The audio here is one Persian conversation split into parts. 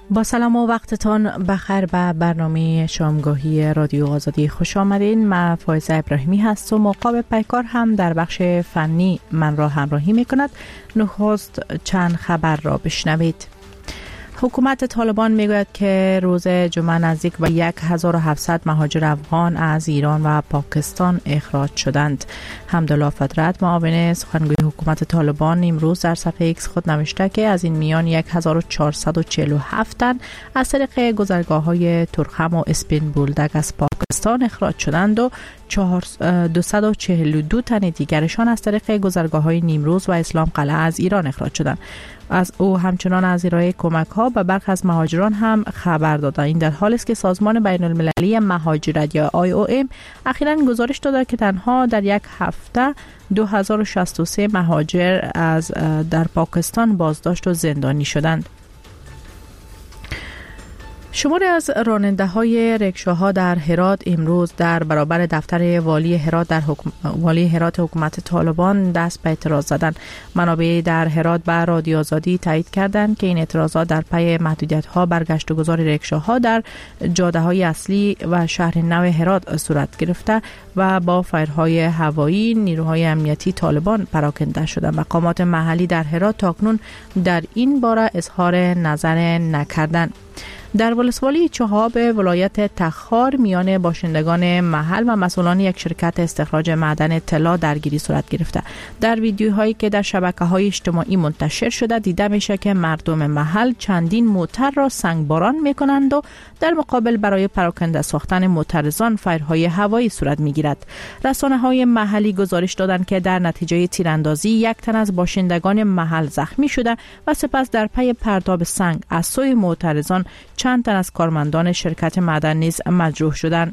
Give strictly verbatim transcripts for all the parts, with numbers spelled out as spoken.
با سلام و وقتتان بخیر به برنامه شامگاهی رادیو آزادی خوش آمدین. من فایزه ابراهیمی هستم و مقابل پیکار هم در بخش فنی من را همراهی می کند. نخست چند خبر را بشنوید. حکومت طالبان میگوید که روز جمعه نزدیک به هزار و هفتصد مهاجر افغان از ایران و پاکستان اخراج شدند. حمدالله فدرت معاون سخنگوی حکومت طالبان امروز در صفحه ایکس خود نوشته که از این میان هزار و چهارصد و چهل و هفت تن از طریق گذرگاه‌های ترخم و اسپین بولدک از پاکستان اخراج شدند و دویست و چهل و دو تن دیگرشان از طریق گذرگاه‌های نیمروز و اسلام قلعه از ایران اخراج شدند. از او همچنان از ارائه کمک‌ها به برخی از مهاجران هم خبر داده. این در حالی است که سازمان بین‌المللی مهاجرت یا آی او ام اخیراً گزارش داده که تنها در یک هفته دو هزار و شصت و سه مهاجر از در پاکستان بازداشت و زندانی شدند. شماری از راننده‌های رکشاها در هرات امروز در برابر دفتر والی هرات در حکم... والی هرات حکومت طالبان دست به اعتراض زدند. منابع در هرات به رادیو آزادی تایید کردند که این اعتراضات در پی محدودیت‌ها بر گشت و گذار رکشاها در جاده‌های اصلی و شهر نو هرات صورت گرفته و با فایرهای هوایی نیروهای امنیتی طالبان پراکنده شدند. مقامات محلی در هرات تاکنون در این باره اظهار نظر نکردند. در ولسوالی چهاب ولایت تخار میان باشندگان محل و مسئولان یک شرکت استخراج معدن طلا درگیری صورت گرفته. در ویدیوهایی که در شبکه‌های اجتماعی منتشر شده دیده میشه که مردم محل چندین موتر را سنگباران میکنند و در مقابل برای پراکنده ساختن موترزان فایرهای هوایی صورت میگیرد. رسانه‌های محلی گزارش دادند که در نتیجه تیراندازی یک تن از باشندگان محل زخمی شده و سپس در پی پرتاب سنگ از سوی موترزان چند تن از کارمندان شرکت معدن نیز مجروح شدند.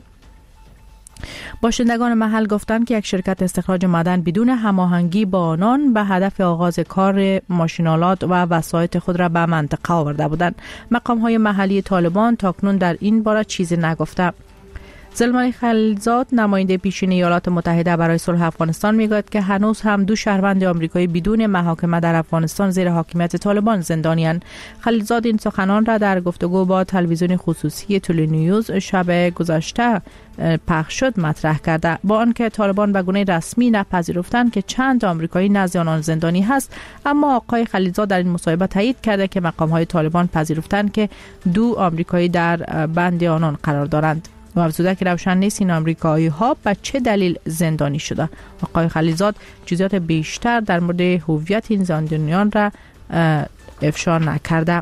باشندگان محل گفتند که یک شرکت استخراج معدن بدون هماهنگی با آنان به هدف آغاز کار ماشینالات و وسایط خود را به منطقه آورده بودند. مقام‌های محلی طالبان تاکنون در این باره چیزی نگفته. زلمانی خلیلزاد نماینده پیشین ایالات متحده برای صلح افغانستان میگوید که هنوز هم دو شهروند آمریکایی بدون محاکمه در افغانستان زیر حاکمیت طالبان زندانی‌اند. خلیلزاد این سخنان را در گفتگو با تلویزیون خصوصی تلنیوز شب گذشته پخش شد مطرح کرده. با آنکه طالبان به گونه رسمی نپذیرفتند که چند آمریکایی نزد آنان زندانی هست، اما آقای خلیلزاد در این مصاحبه تایید کرده که مقام‌های طالبان پذیرفتند که دو آمریکایی در بند آنان قرار دارند. و افزوده که روشن نیست این آمریکایی ها به چه دلیل زندانی شده. آقای خلیلزاد جزئیات بیشتر در مورد هویت این زندانیان را افشا نکرده.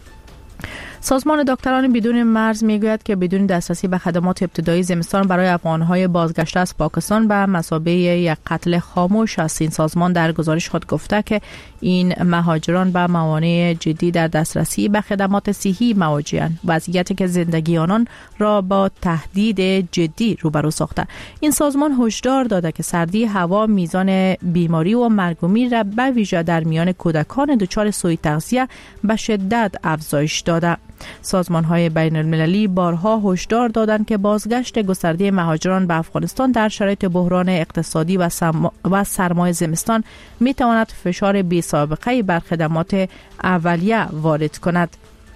سازمان دکتران بدون مرز میگوید که بدون دسترسی به خدمات ابتدایی زمستان برای افغان‌های بازگشته از پاکستان به مثابه یک قتل خاموش است. این سازمان در گزارش خود گفته که این مهاجران به موانع جدی در دسترسی به خدمات صحی مواجه‌اند، وضعیتی که زندگی آنان را با تهدید جدی روبرو ساخته. این سازمان هشدار داده که سردی هوا میزان بیماری و مرگ و میر را به ویژه در میان کودکان دچار سوء تغذیه به شدت افزایش داده. سازمان‌های بین‌المللی بارها هشدار دادند که بازگشت گسترده مهاجران به افغانستان در شرایط بحران اقتصادی و, سم... و سرمای زمستان می‌تواند فشار بی‌سابقه‌ای بر خدمات اولیه وارد کند.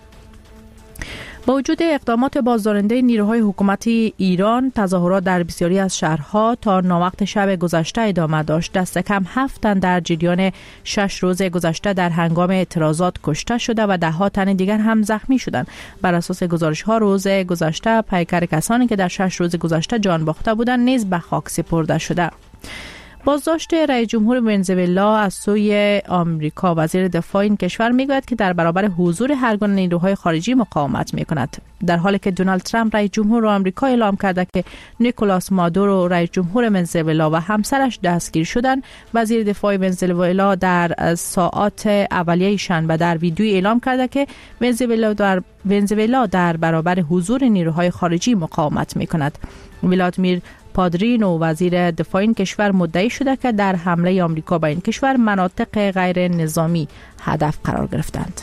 با وجود اقدامات بازدارنده نیروهای حکومتی ایران، تظاهرات در بسیاری از شهرها تا ناوقت شب گذشته ادامه داشت. دست کم هفت تن در جریان شش روز گذشته در هنگام اعتراضات کشته شده و ده ها تن دیگر هم زخمی شدند. بر اساس گزارش‌ها روز گذشته پیکر کسانی که در شش روز گذشته جان باخته بودند نیز به خاک سپرده شده. بازداشت رئیس جمهور ونزوئلا از سوی آمریکا. وزیر دفاع این کشور میگوید که در برابر حضور هرگونه نیروهای خارجی مقاومت میکند، در حالی که دونالد ترامپ رئیس جمهور آمریکا اعلام کرده که نیکولاس مادورو رئیس جمهور ونزوئلا و همسرش دستگیر شدند. وزیر دفاع ونزوئلا در ساعات اولیه شنبه در ویدیویی اعلام کرده که ونزوئلا در ونزوئلا در برابر حضور نیروهای خارجی مقاومت میکند. ولادیمیر پادرینو وزیر دفاع این کشور مدعی شده که در حمله آمریکا به این کشور مناطق غیر نظامی هدف قرار گرفتند.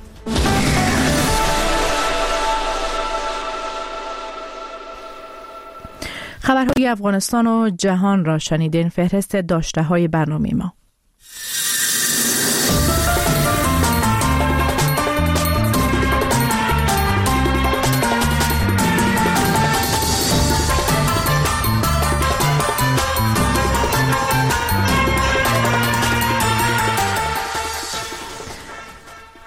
خبرهای افغانستان و جهان را شنیدین. فهرست داشته های برنامه ما.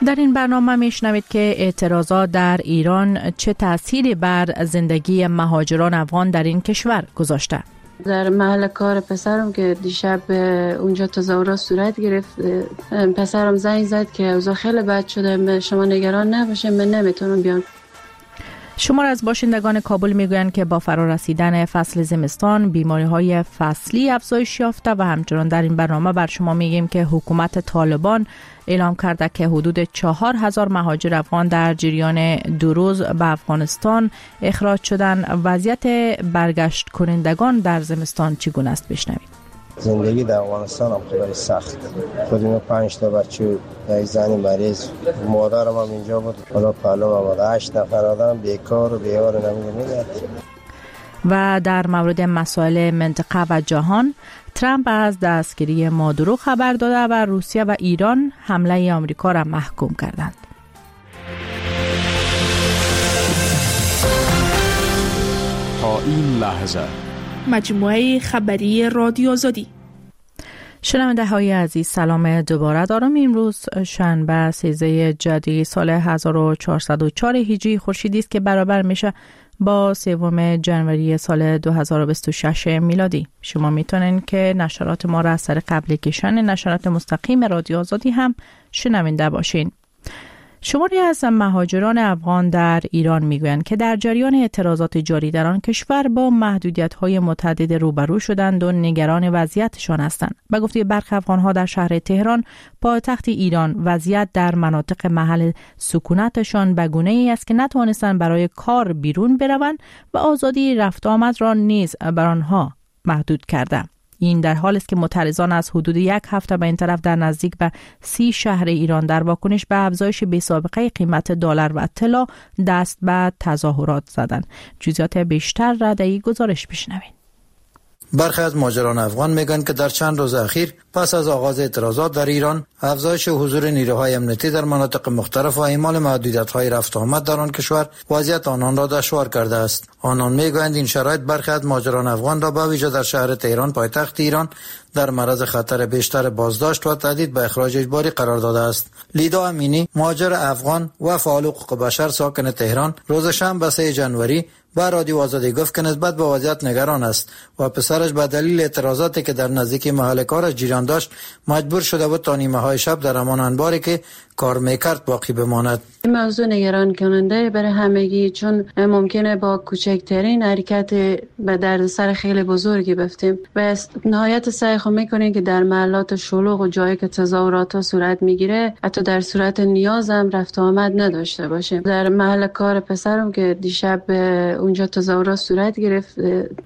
در این برنامه میشنوید که اعتراضات در ایران چه تأثیری بر زندگی مهاجران افغان در این کشور گذاشته. در محل کار پسرم که دیشب اونجا تظاهرات صورت گرفت، پسرم زنگ زد که اوضاع خیلی بد شده، شما نگران نباشید، من نمیتونم بیام. شمار از باشندگان کابل میگویند که با فرارسیدن فصل زمستان بیماری‌های فصلی افزایش یافته و همچنان در این برنامه بر شما میگیم که حکومت طالبان اعلام کرده که حدود چهار هزار مهاجر افغان در جریان دو روز به افغانستان اخراج شدن. وضعیت برگشت کنندگان در زمستان چگونه است؟ بشنوید. زندگی در افغانستان هم خیلی سخت. خودم پنج تا بچه، یک زن مریض، مادرم هم اینجا بود، حالا پلو آمد، هشت نفر آدم بیکار و بیار نمیده. و در مورد مسائل منطقه و جهان، ترامپ از دستگیری مادورو خبر داده و روسیه و ایران حمله آمریکا را محکوم کردند. تا این لحظه مجموعه خبری رادیو آزادی. شنونده های عزیز، سلام دوباره دارم. امروز شنبه سیزده جدی سال هزار و چهارصد و چهار هجری خورشیدی است که برابر میشه با سوم جنوری سال دو هزار و بیست و شش میلادی. شما میتونین که نشرات ما را از طریق اپلیکیشن نشرات مستقیم رادیو آزادی هم شنونده باشین. شماری از مهاجران افغان در ایران میگویند که در جریان اعتراضات جاری در آن کشور با محدودیت‌های متعدد روبرو شدند و نگران وضعیتشان هستند. به گفته برخی افغان‌ها در شهر تهران، پایتخت ایران، وضعیت در مناطق محل سکونتشان به گونه‌ای است که نتوانستند برای کار بیرون بروند و آزادی رفت آمد را نیز بر آنها محدود کرده. این در حالی است که معترضان از حدود یک هفته به این طرف در نزدیک به سی شهر ایران در واکنش به افزایش بی‌سابقه قیمت دلار و طلا دست به تظاهرات زدند. جزئیات بیشتر را در این گزارش بشنوید. برخی از مهاجران افغان میگن که در چند روز اخیر پس از آغاز اعتراضات در ایران، افزایش حضور نیروهای امنیتی در مناطق مختلف و اعمال محدودیت‌های رفت و آمد در آن کشور وضعیت آنان را دشوار کرده است. آنان میگویند این شرایط برخی از مهاجران افغان را به ویژه در شهر تهران، پایتخت ایران، در معرض خطر بیشتر بازداشت و تهدید به اخراج اجباری قرار داده است. لیدا امینی، مهاجر افغان و فعال حقوق بشر ساکن تهران، روز شنبه سوم جنوری با رادیو آزادی گفت که نسبت به وضعیت نگران است و پسرش به دلیل اعتراضاتی که در نزدیکی محل کارش جریان داشت مجبور شده بود تا نیمه های شب در همان انباری که کار میکرد باقی بماند. این موضوع نگران کننده برای همگی، چون ممکنه با کوچکترین حرکت به دردسر خیلی بزرگی بفتیم و نهایت سعی خود میکنیم که در محلات شلوغ و جایی که تظاهرات ها صورت میگیره حتی در صورت نیاز هم رفت آمد نداشته باشیم. در محل کار پسرم که دیشب اونجا تظاهرات صورت گرفت،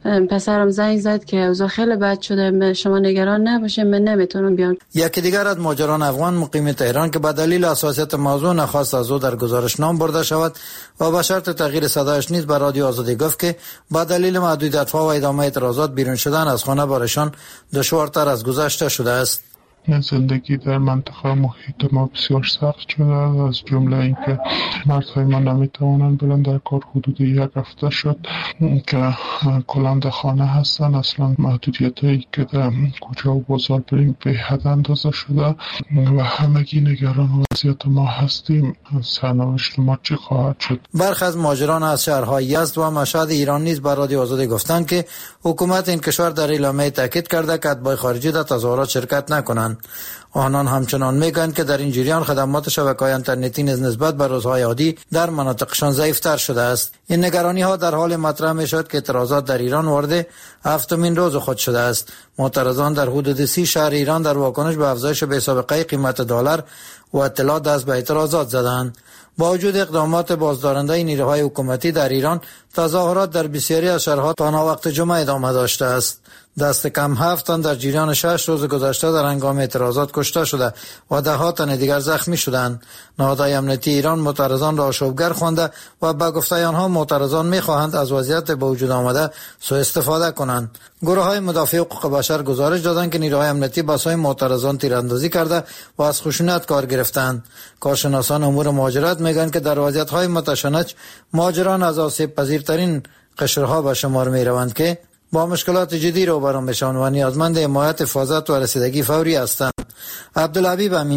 پسرم زنگ زد که اوضاع خیلی بد شده، شما نگران نباشید، من نمیتونم بیام. یکی دیگر از مهاجران افغان مقیم تهران که به دلیل حساسیت موضوع نخواست از او در گزارش نام برده شود و به شرط تغییر صدایش نیز به رادیو آزادی گفت که با دلیل محدودیت‌ها و ادامه اعتراضات بیرون شدن از خانه برایشان دشوارتر از گذشته شده است. زندگی در منطقه محیط ما بسیار سخت شده، از جمله اینکه مردهای ما نمیتوانند برند در کار. حدود یک هفته شد که کلا در خانه هستن. اصلا محدودیتایی که در کوچه و بازار بریم به حد اندازه شده و همگی نگران وضعیت ما هستیم. سرنوشت ما چی خواهد شد؟ برخی از مهاجران از شهرهای یزد و مشهد ایران نیز به رادیو آزادی گفتند که حکومت این کشور در اعلامیه تاکید کرده که اتباع خارجی در تظاهرات شرکت نکنند. آنان همچنان میگویند که در این جریان خدمات شبکه‌های اینترنتی نیز نسبت به روزهای عادی در مناطقشان ضعیف‌تر شده است. این نگرانی ها در حال مطرح میشد که اعتراضات در ایران وارد هفتمین روز خود شده است. معترضان در حدود سی شهر ایران در واکنش به افزایش بی‌سابقه قیمت دلار و اطلاع دست به اعتراضات زدند. با وجود اقدامات بازدارنده نیروهای حکومتی در ایران، تظاهرات در بسیاری از شهرها تا وقت جمعه ادامه داشته است. دست کم هفت تن در جریان شش روز گذشته در هنگام اعتراضات کشته شده و ده ها تن دیگر زخمی شدند. نهادهای امنیتی ایران معترضان را آشوبگر خوانده و به گفته آنها معترضان می‌خواهند از وضعیت به وجود آمده سوء استفاده کنند. گروه‌های مدافع حقوق بشر گزارش دادند که نیروهای امنیتی بسای معترضان تیراندازی کرده و از خشونت کار گرفتند. کارشناسان امور مهاجرت میگویند که در وضعیت‌های متشنج مهاجران از آسیب پذیرترین قشرها به شمار می‌روند که با مشکلات جدی روبرو میشن و نیازمند حمایت، حفاظت و رسیدگی فوری هستند. عبدالحبیب امینی،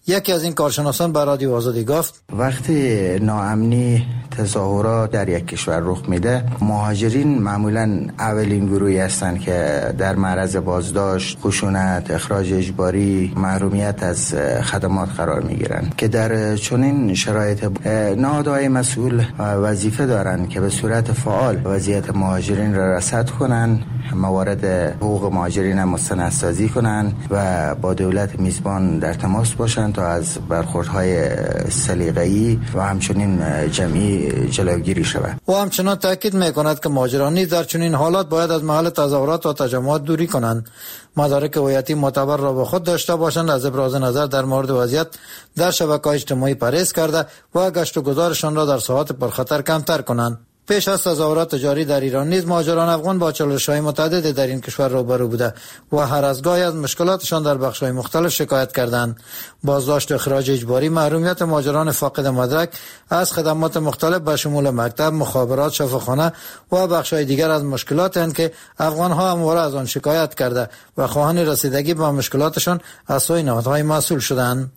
یکی از این کارشناسان به رادیو آزادی گفت وقتی ناامنی تظاهرات در یک کشور رخ میده، مهاجرین معمولا اولین گروهی هستند که در معرض بازداشت، خشونت، اخراج اجباری، محرومیت از خدمات قرار میگیرند که در چنین شرایط نهادهای مسئول وظیفه دارند که به صورت فعال وضعیت مهاجرین را رصد کنند، موارد حقوق مهاجرین مستندسازی کنند و با دولت میزبان در تماس باشند تا از برخوردهای سلیقه‌ای و همچنین جمعی جلوگیری شود. او همچنان تاکید میکند که مهاجران نیز در چنین حالات باید از محل تظاهرات و تجمعات دوری کنند، مدارک هویتی معتبر را به خود داشته باشند، از ابراز نظر در مورد وضعیت در شبکه‌های اجتماعی پرهیز کرده و گشت و گذارشان را در ساحات پرخطر کمتر کنند. پیش از تظاهرات جاری در ایران نیز مهاجران افغان با چالش‌های متعددی در این کشور روبرو بوده و هر از گاهی از مشکلاتشان در بخش‌های مختلف شکایت کردند. بازداشت و اخراج اجباری، محرومیت مهاجران فاقد مدرک از خدمات مختلف به شمول مکتب، مخابرات، شفاخانه و بخش‌های دیگر از مشکلاتی هستند که افغان‌ها همواره از آن شکایت کرده و خواهان رسیدگی به مشکلاتشان از سوی نهادهای مسئول شدند.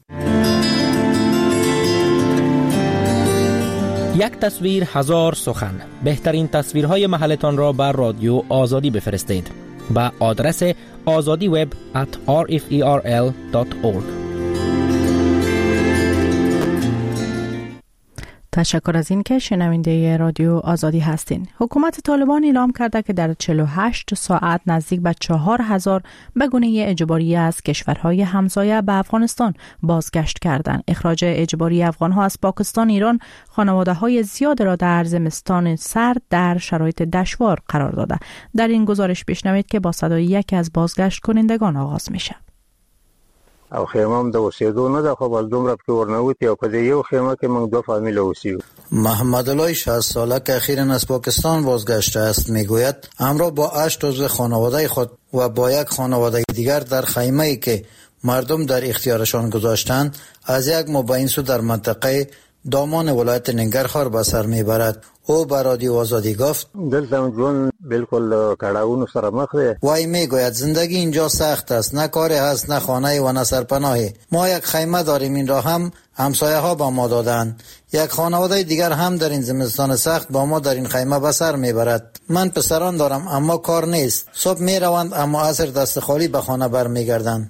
یک تصویر هزار سخن. بهترین تصویرهای محلتان را بر رادیو آزادی بفرستید به آدرس آزادی وب ات آر اف ای آر ال دات اورگ. تشکر از این که شنونده رادیو آزادی هستین. حکومت طالبان اعلام کرده که در چهل و هشت ساعت نزدیک به چهار هزار به گونه اجباری از کشورهای همسایه به افغانستان بازگشت کردند. اخراج اجباری افغانها از پاکستان، ایران خانواده های زیاد را در زمستان سرد در شرایط دشوار قرار داده. در این گزارش بشنوید که با صدای یکی از بازگشت کنندگان آغاز میشه. او خیمه هم د اوسېدو نه ده، خو بس دومره پکې ورنوتې او په دې یو خیمه کې موږ دوه فامیله اوسیږو. محمد علای شصت ساله که اخیراً از پاکستان بازگشته است میگوید همراه با هشت عضو خانواده خود و با یک خانواده دیگر در خیمه‌ای که مردم در اختیارشان گذاشتند از یک مبین سو در منطقه دامان ولایت ننگرهار به سر میبرد. او به رادیو آزادی گفت دلته ژوند بالکل کړاوونو سره مخ دی. وای میگوید زندگی اینجا سخت است، نه کاری هست، نه خانه و نه سرپناهی. ما یک خیمه داریم، این را هم همسایه ها با ما دادند. یک خانواده دیگر هم در این زمستان سخت با ما در این خیمه به سر میبرد. من پسران دارم اما کار نیست. صبح میروند اما عصر دست خالی به خانه برمیگردند.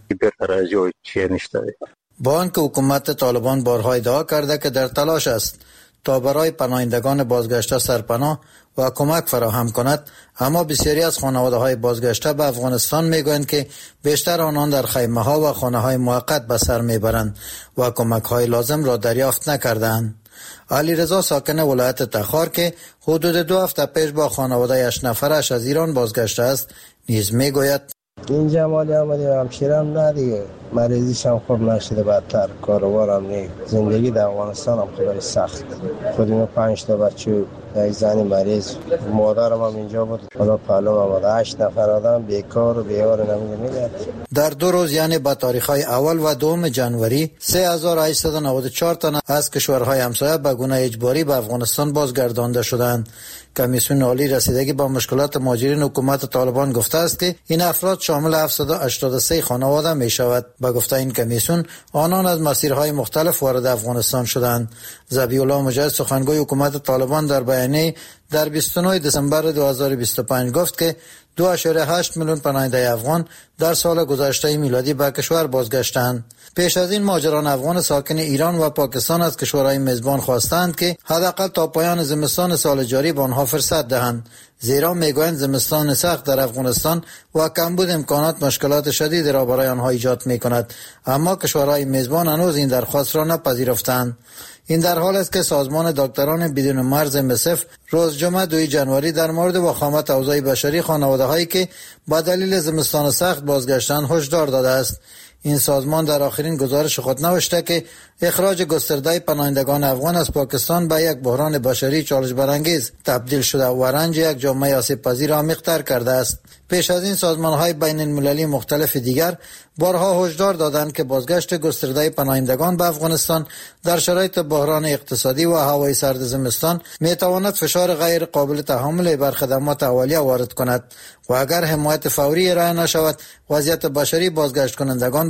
با آنکه حکومت طالبان بارها ادعا کرده که در تلاش است تا برای پناهندگان بازگشته سرپناه و کمک فراهم کند، اما بسیاری از خانواده های بازگشته به افغانستان میگویند که بیشتر آنان در خیمه ها و خانه های موقت به سر میبرند و کمک های لازم را دریافت نکردند. علی رضا ساکن ولایت تخار که حدود دو هفته پیش با خانواده هشت نفرش از ایران بازگشته است نیز میگوید اینجا مالی آمدیم همشیرم نه دیگه، مریضیش هم خوب نشده، بدتر کاروارم نیست. زندگی در افغانستان هم خیلی سخت. خودم پنج تا بچه یک زنی مریض، مادرم هم اینجا بود، خدا پهلو آمد. هشت نفر آدم بیکار و بیار نمیده میگه. در دو روز یعنی به تاریخ‌های اول و دوم جنوری سه هزار و هشتصد و نود و چهار تن از کشورهای همسایه به گونه اجباری به افغانستان بازگردانده شدند. کمیسیون عالی رسیدگی با مشکلات مهاجرین حکومت طالبان گفته است که این افراد شامل هفتصد و هشتاد و سه خانواده می شود. با گفته این کمیسیون آنان از مسیرهای مختلف وارد افغانستان شدند. ذبیح الله مجاهد سخنگوی حکومت طالبان در بیانیه در بیست و نه دسامبر دو هزار و بیست و پنج گفت که دو ممیز هشت میلیون پناهنده افغان در سال گذشته میلادی به کشور بازگشتند. پیش از این مهاجران افغان ساکن ایران و پاکستان از کشورهای میزبان خواستند که حداقل تا پایان زمستان سال جاری به آنها فرصت دهند، زیرا میگویند زمستان سخت در افغانستان و کمبود امکانات مشکلات شدید را برای آنها ایجاد میکند، اما کشورهای میزبان هنوز این درخواست را نپذیرفتند. این در حال است که سازمان دکتران بدون مرز ام اس اف روز جمعه دوم جنوری در مورد وخامت اوضاع بشری خانواده هایی که با دلیل زمستان سخت بازگشتند هشدار داده است. این سازمان در آخرین گزارش خود نوشته که اخراج گسترده پناهندگان افغان از پاکستان به یک بحران بشری چالش برانگیز تبدیل شده و رنج یک جامعه آسیب پذیر عمیق‌تر کرده است. پیش از این سازمان‌های بین المللی مختلف دیگر بارها هشدار دادند که بازگشت گسترده پناهندگان به افغانستان در شرایط بحران اقتصادی و هوای سرد زمستان می‌تواند فشار غیر قابل تحمل بر خدمات اولیه وارد کند و اگر حمایت فوری ارائه نشود وضعیت بشری بازگشت کنندگان به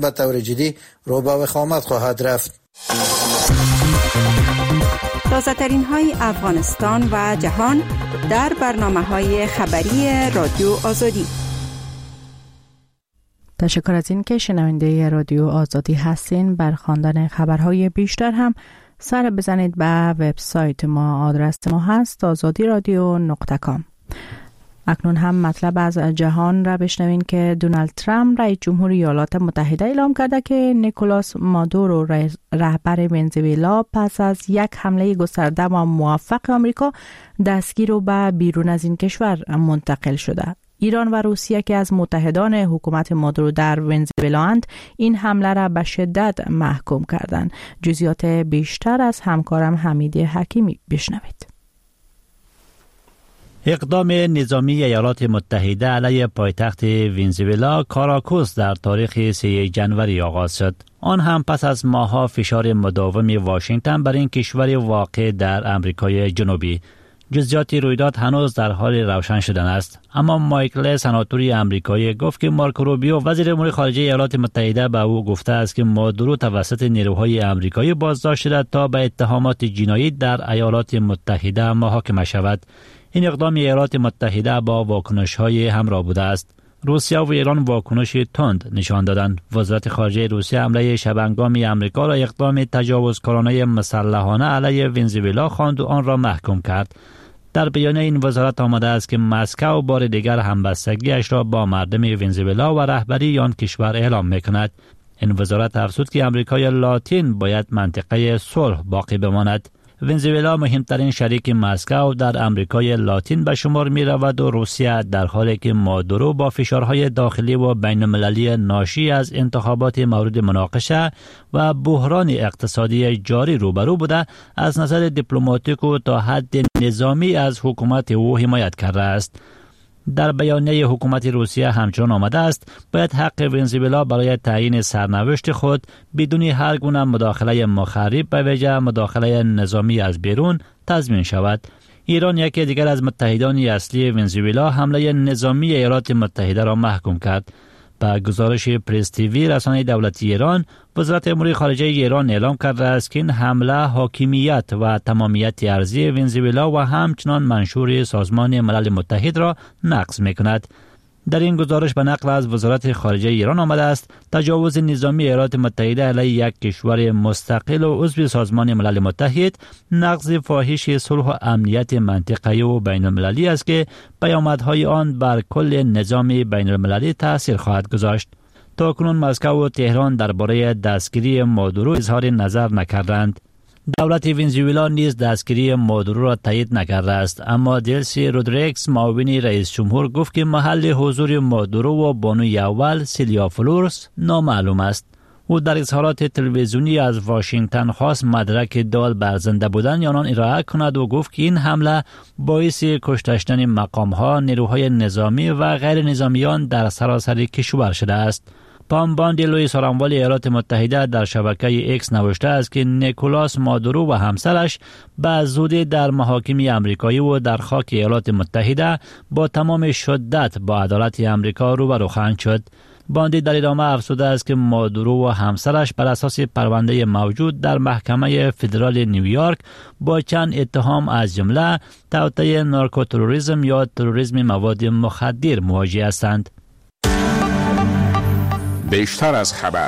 به طور جدی رو به وخامت خواهد رفت. تازه ترین های افغانستان و جهان در برنامه های خبری رادیو آزادی. تشکر از این که شنونده رادیو آزادی هستین. بر خواندن خبرهای بیشتر هم سر بزنید به وبسایت ما. آدرس ما هست آزادی رادیو نقطه کام. اکنون هم مطلب از جهان را بشنوین که دونالد ترامپ رئیس جمهور ایالات متحده اعلام کرده که نیکولاس مادورو رهبر ونزوئلا پس از یک حمله گسترده و موفق آمریکا دستگیر و به بیرون از این کشور منتقل شده. ایران و روسیه که از متحدان حکومت مادورو در ونزوئلا اند این حمله را به شدت محکوم کردند. جزئیات بیشتر از همکارم حمید حکیمی بشنوید. اقدام نظامی ایالات متحده علیه پایتخت ونزوئلا کاراکوس در تاریخ سوم ژانویه آغاز شد. آن هم پس از ماه‌ها فشار مداوم واشنگتن بر این کشور واقع در امریکای جنوبی. جزئیات رویداد هنوز در حال روشن شدن است، اما مایکل سناتوری امریکایی گفت که مارکو روبیو وزیر امور خارجه ایالات متحده به او گفته است که مادورو توسط نیروهای امریکایی بازداشت شده تا به اتهامات جنایی در ایالات متحده محاکمه شود. این اقدام ایالات متحده با واکنش‌های همراه بوده است. روسیه و ایران واکنش تند نشان دادند. وزارت خارجه روسیه حمله شبانگامی آمریکا را اقدام تجاوزکارانه مسلحانه علیه ونزوئلا خواند و آن را محکوم کرد. در بیانیه این وزارت آمده است که مسکو بار دیگر همبستگیش را با مردم ونزوئلا و رهبری آن کشور اعلام می‌کند. این وزارت افزود که آمریکای لاتین باید منطقه صلح باقی بماند. ونزوئلا مهمترین شریک مسکو در امریکای لاتین به شمار می رود و روسیه در حالی که مادورو با فشارهای داخلی و بین المللی ناشی از انتخابات مورد مناقشه و بحران اقتصادی جاری روبرو بوده از نظر دیپلماتیک و تا حد نظامی از حکومت او حمایت کرده است. در بیانیه حکومت روسیه همچنان آمده است باید حق ونزوئلا برای تعیین سرنوشت خود بدون هر گونه مداخله مخرب به ویژه مداخله نظامی از بیرون تضمین شود. ایران یکی دیگر از متحدان اصلی ونزوئلا حمله نظامی ایالات متحده را محکوم کرد. با گزارش پرس تیوی رسانه دولتی ایران، وزارت امور خارجه ایران اعلام کرده است که این حمله حاکمیت و تمامیت ارضی ونزوئلا و همچنان منشور سازمان ملل متحد را نقض می‌کند. در این گزارش به نقل از وزارت خارجه ایران آمده است تجاوز نظامی ایالات متحده علیه یک کشور مستقل و عضو سازمان ملل متحد نقض فاحش صلح و امنیت منطقه‌ای و بین المللی است که پیامدهای آن بر کل نظام بین المللی تأثیر خواهد گذاشت. تاکنون مسکو و تهران درباره دستگیری مادورو اظهار نظر نکردند. دولت ونزوئلا نیز دستگیری مادورو را تایید نکرده است، اما دلسی رودریگز معاون رئیس جمهور گفت که محل حضور مادورو و بانوی اول سیلیا فلورس نامعلوم است. او در اظهارات تلویزیونی از واشنگتن خواست مدرک دال بر زنده بودن آنان ارائه کند و گفت که این حمله باعث کشته شدن مقام‌ها، نیروهای نظامی و غیر نظامیان در سراسر کشور شده است. پام باندیلوی سرانوال ایالات متحده در شبکه ایکس نوشته است که نیکولاس مادورو و همسرش به زودی در محاکم آمریکایی و در خاک ایالات متحده با تمام شدت با عدالت آمریکا روبرو خواهند شد. باندی در ادامه افزوده است که مادورو و همسرش بر اساس پرونده موجود در محکمه فدرال نیویورک با چند اتهام از جمله توطئه نارکوتروریسم یا تروریسم مواد مخدر مواجه هستند. بیشتر از خبر.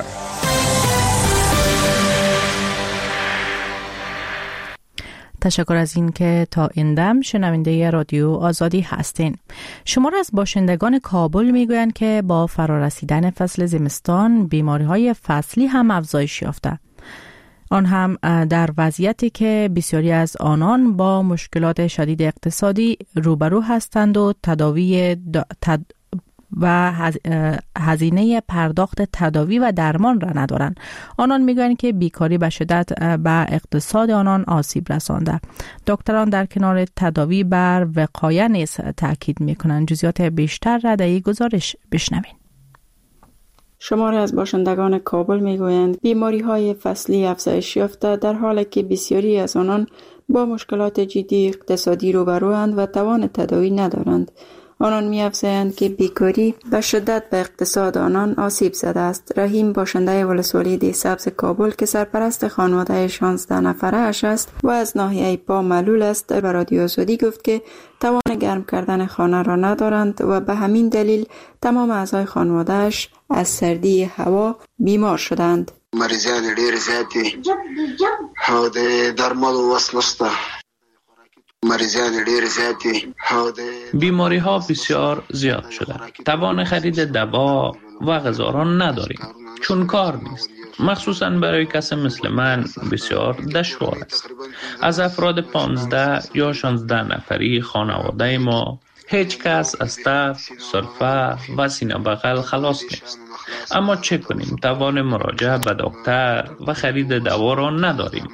تشکر از این که تا این دم شنونده رادیو آزادی هستین. شمار از باشندگان کابل میگویند که با فرارسیدن فصل زمستان بیماری‌های فصلی هم افزایش یافته. آن هم در وضعیتی که بسیاری از آنان با مشکلات شدید اقتصادی روبرو هستند و تداوی تد... و هزینه پرداخت تداوی و درمان را ندارند. آنان میگویند که بیکاری به شدت به اقتصاد آنان آسیب رسانده. دکتران در کنار تداوی بر وقایه نیز تاکید میکنند. جزئیات بیشتر را در این گزارش بشنوین. شماری از باشندگان کابل میگویند بیماری های فصلی افزایش یافته در حالی که بسیاری از آنان با مشکلات جدی اقتصادی روبروند و توان تداوی ندارند. آنان می‌افزایند که بیکاری به شدت به اقتصاد آنان آسیب زده است. رحیم باشنده ولسوالی دی سبز کابل که سرپرست خانواده شانزده نفره اش است و از ناحیه پا معلول است، به رادیو آزادی گفت که توان گرم کردن خانه را ندارند و به همین دلیل تمام اعضای خانواده‌اش از سردی هوا بیمار شدند. مریضان ډېر زیات دي او د درملو وس نشته. مریضان ډېر زیات دي. بیماری ها بسیار زیاد شده. توان خرید دوا و غذا را نداریم چون کار نیست. مخصوصا برای کسی مثل من بسیار دشوار است. از افراد پانزده یا شانزده نفری خانواده ما هیچ کس از تف، سرفه و سینه بغل خلاص نیست. اما چه کنیم؟ توان مراجعه به دکتر و خرید دوا را نداریم.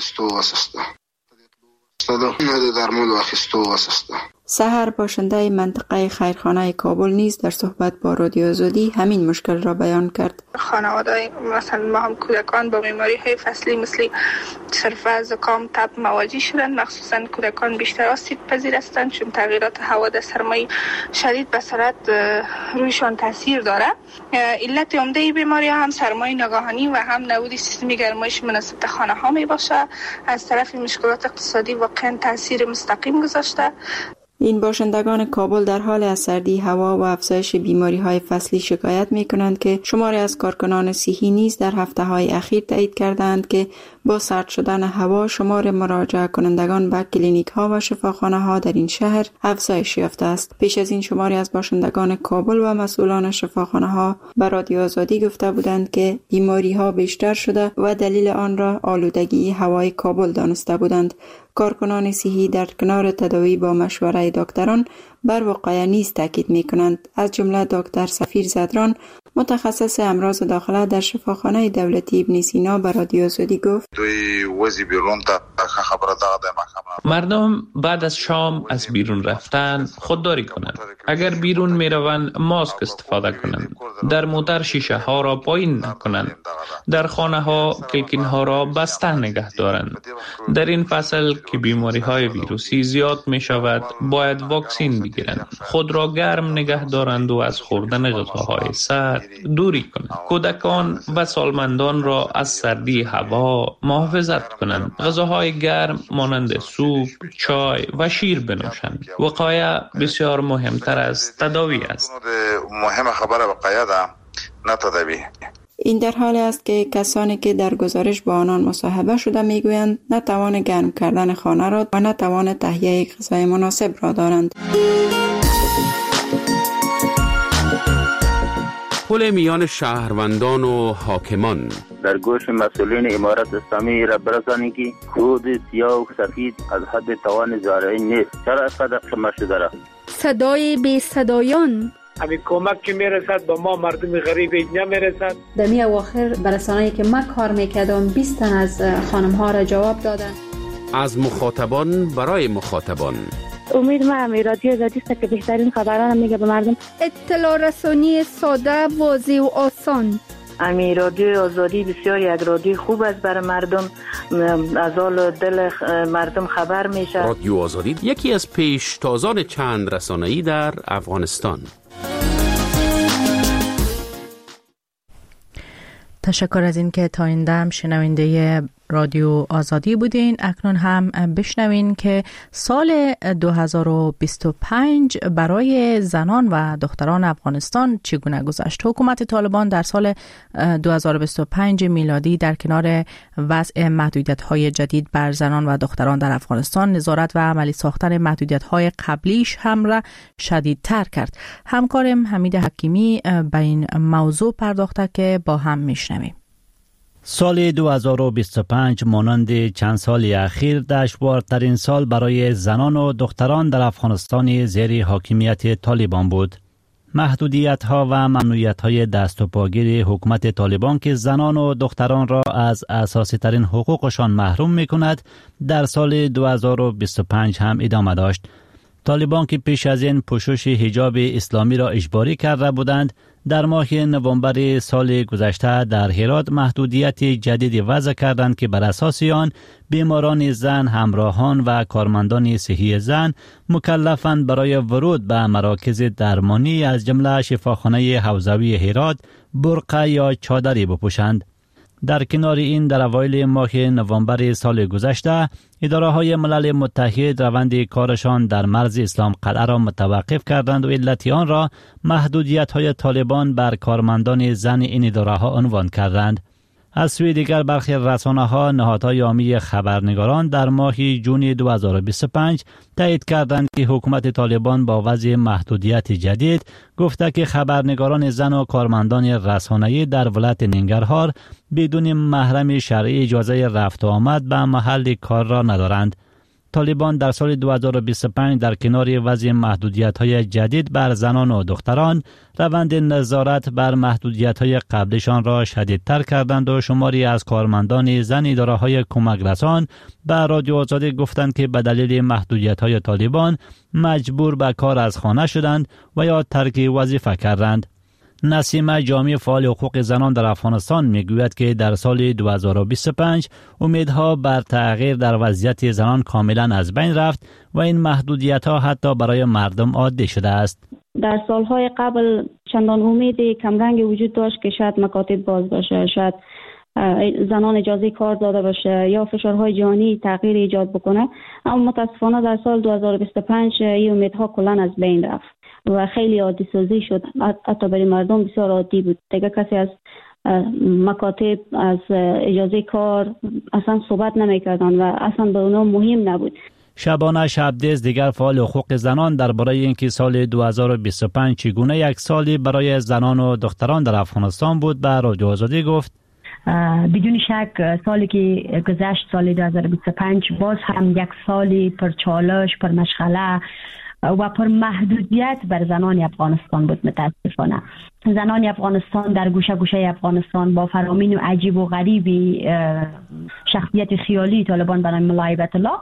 سحر باشنده منطقه خیرخانه کابل نیز در صحبت با رادیو آزادی همین مشکل را بیان کرد. خانواده مثلا ما هم کودکان با بیماری های فصلی مثل سرفه، زکام، تب مواجه شدند. مخصوصا کودکان بیشتر آسیب پذیر هستند چون تغییرات هوا در سرمای شدید به سرعت رویشان تاثیر داره. علت عمده بیماری هم سرمای ناگهانی و هم نبود سیستم گرمایش مناسب خانه ها می باشه. از طرف مشکلات اقتصادی واقعا تاثیر مستقیم گذاشته. این باشندگان کابل در حال از سردی هوا و افزایش بیماری های فصلی شکایت می کنند که شماری از کارکنان صحی نیز در هفته های اخیر تایید کردند که با سرد شدن هوا شمار مراجعه کنندگان به کلینیک ها و شفاخانه ها در این شهر افزایش یافته است. پیش از این شماری از باشندگان کابل و مسئولان شفاخانه ها به رادیو آزادی گفته بودند که بیماری ها بیشتر شده و دلیل آن را آلودگی هوای کابل دانسته بودند. کارکنان صحی در کنار تداوی با مشوره دکتران بر وقایع نیز تاکید می کنند. از جمله دکتر سفیر زدران متخصص امراض داخله در شفاخانه دولتی ابن سینا به رادیو آزادی گفت مردم بعد از شام از بیرون رفتن خودداری کنند. اگر بیرون می روند ماسک استفاده کنند. در موتر شیشه ها را پایین نکنند. در خانه ها کلکین ها را بسته نگه دارند. در این فصل که بیماری های ویروسی زیاد می شود باید واکسین بگیرند. خود را گرم نگه دارند و از خوردن غذاهای سرد دوری کنند. کودکان و سالمندان را از سردی هوا محافظت کنند. غذاهای گرم مانند سوپ، چای و شیر بنوشند. وقایع بسیار مهمتر از تداوی است. مهم خبر وقایع ده نه تداوی. این در حالی است که کسانی که در گزارش با آنان مصاحبه شده میگویند نه توان گرم کردن خانه را و نه توان تهیه غذای مناسب را دارند. پل میان شهروندان و حاکمان در گوش مسئولین امارت اسلامی را برسانی که خود سیاه و سفید از حد توان زارعی نیست. چرا اینقدر خمه شده را؟ صدای بی صدایان همین کمک که میرسد با ما مردم غریب نمیرسد. در می اواخر برسانه‌ای که من کار میکردم بیست تن از خانم ها را جواب دادن. از مخاطبان برای مخاطبان. امید ما رادیو آزادی است که بهترین خبران میگه به مردم. اطلاع رسانی ساده، واضح و آسان. امی رادیو آزادی بسیار یک رادیو خوب است برای مردم، از حال دل مردم خبر میشه. رادیو آزادی یکی از پیشتازان چند رسانه‌ای در افغانستان. تشکر از این که تا این دم شنونده رادیو آزادی بودین. اکنون هم بشنوین که سال دو هزار و بیست و پنج برای زنان و دختران افغانستان چگونه گذشت. حکومت طالبان در سال دو هزار و بیست و پنج میلادی در کنار وضع محدودیت‌های جدید بر زنان و دختران در افغانستان، نظارت و عملی ساختن محدودیت‌های قبلیش هم را شدیدتر کرد. همکارم حمید حکیمی به این موضوع پرداخته که با هم میشنویم. سال دو هزار و بیست و پنج مانند چند سال اخیر دشوارترین سال برای زنان و دختران در افغانستان زیر حاکمیت طالبان بود. محدودیت ها و ممنوعیت های دست و پاگیر حکومت طالبان که زنان و دختران را از اساسی ترین حقوقشان محروم می کند در سال دو هزار و بیست و پنج هم ادامه داشت. طالبان که پیش از این پوشش حجاب اسلامی را اجباری کرده بودند، در ماه نوامبر سال گذشته در هرات محدودیت جدید وضع کردند که بر اساس آن بیماران زن، همراهان و کارمندان صحی زن مکلفند برای ورود به مراکز درمانی از جمله شفاخانه حوزوی هرات برقع یا چادری بپوشند. در کنار این، در اوایل ماه نوامبر سال گذشته اداره های ملل متحد روند کارشان در مرز اسلام قلعه را متوقف کردند و علت آن را محدودیت های طالبان بر کارمندان زن این اداره ها عنوان کردند. از سوی دیگر برخی رسانه ها نهادهای عامی خبرنگاران در ماه جون دو هزار و بیست و پنج تایید کردند که حکومت طالبان با وضع محدودیت جدید گفته که خبرنگاران زن و کارمندان رسانه‌ای در ولایت ننگرهار بدون محرم شرعی اجازه رفت و آمد به محل کار را ندارند. طالبان در سال دو هزار و بیست و پنج در کنار وضع محدودیت‌های جدید بر زنان و دختران، روند نظارت بر محدودیت‌های قبلشان را شدیدتر کردند و شماری از کارمندان زن اداره‌های کمک رسان به رادیو آزادی گفتند که به دلیل محدودیت‌های طالبان مجبور به کار از خانه شدند و یا ترک وظیفه کردند. نسیم جامی فعال حقوق زنان در افغانستان میگوید که در سال دو هزار و بیست و پنج امیدها بر تغییر در وضعیت زنان کاملا از بین رفت و این محدودیت‌ها حتی برای مردم عادی شده است. در سالهای قبل چندان امید کمرنگ وجود داشت که شاید مکاتب باز باشه، شاید زنان اجازه کار داده باشه یا فشارهای جهانی تغییر ایجاد بکنه، اما متاسفانه در سال دو هزار و بیست و پنج این امیدها کلا از بین رفت و خیلی عادی سازی شد. حتی برای مردم بسیار عادی بود. دیگه کسی از مکاتب، از اجازه کار اصلا صحبت نمی کردن و اصلا به اونا مهم نبود. شبانه شبدیز دیگر فعال حقوق زنان درباره اینکه سال دو هزار و بیست و پنج چگونه یک سالی برای زنان و دختران در افغانستان بود به رادیو آزادی گفت: بدون شک سالی که گذشت، سال دو هزار و بیست و پنج، باز هم یک سالی پر چالش، پر مشغله و پر محدودیت بر زنان افغانستان بود. متاسفانه زنان افغانستان در گوشه گوشه افغانستان با فرامین و عجیب و غریبی شخصیت خیالی طالبان برای ملای بیت الله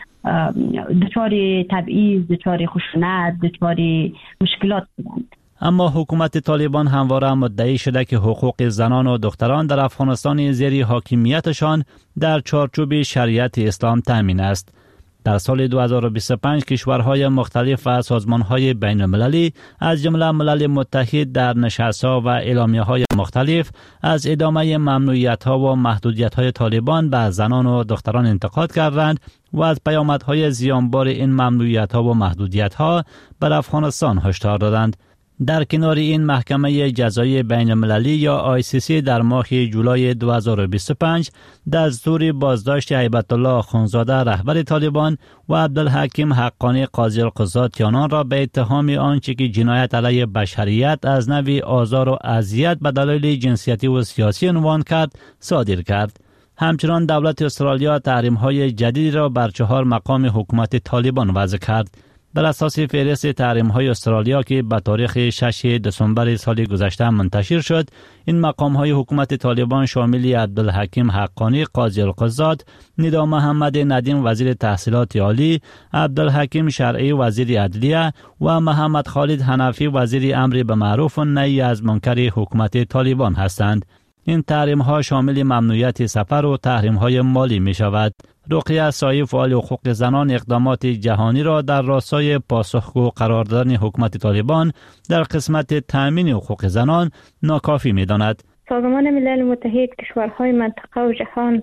دچار تبعیض، دچار خشونت، دچار مشکلات بودند. اما حکومت طالبان همواره مدعی شده که حقوق زنان و دختران در افغانستان زیر حاکمیتشان در چارچوب شریعت اسلام تامین است. در سال دو هزار و بیست و پنج کشورهای مختلف و سازمانهای بین المللی از جمله ملل متحد در نشست‌ها و اعلامیه‌های مختلف از ادامه ممنوعیت‌ها و محدودیت‌های طالبان به زنان و دختران انتقاد کردند و از پیامدهای زیانبار این ممنوعیت‌ها و محدودیت‌ها بر افغانستان هشدار دادند. در کنار این، محکمه جزایی بین المللی یا آی سی سی در ماه جولای دو هزار و بیست و پنج دستور بازداشت هیبت الله آخونزاده رهبر طالبان و عبدالحکیم حقانی قاضی القضات آنان را به اتهام آنچه که جنایت علیه بشریت از نوع آزار و اذیت به دلایل جنسیتی و سیاسی عنوان کرد صادر کرد. همچنان دولت استرالیا تحریم‌های جدیدی را بر چهار مقام حکومت طالبان وضع کرد. بر اساس فهرست تحریم‌های استرالیا که به تاریخ ششم دسامبر سال گذشته منتشر شد، این مقام‌های حکومت طالبان شامل عبدالحکیم حقانی قاضی القضات، ندا محمد ندیم وزیر تحصیلات عالی، عبدالحکیم شرعی وزیر عدلیه و محمد خالد حنفی وزیر امر به معروف و نهی از منکر حکومت طالبان هستند. این تحریم‌ها شامل ممنوعیت سفر و تحریم‌های مالی می‌شود. رقیه سایی فعال حقوق زنان اقدامات جهانی را در راستای پاسخگو قرار دادن حکومت طالبان در قسمت تأمین حقوق زنان ناکافی می‌داند. سازمان ملل متحد کشورهای منطقه و جهان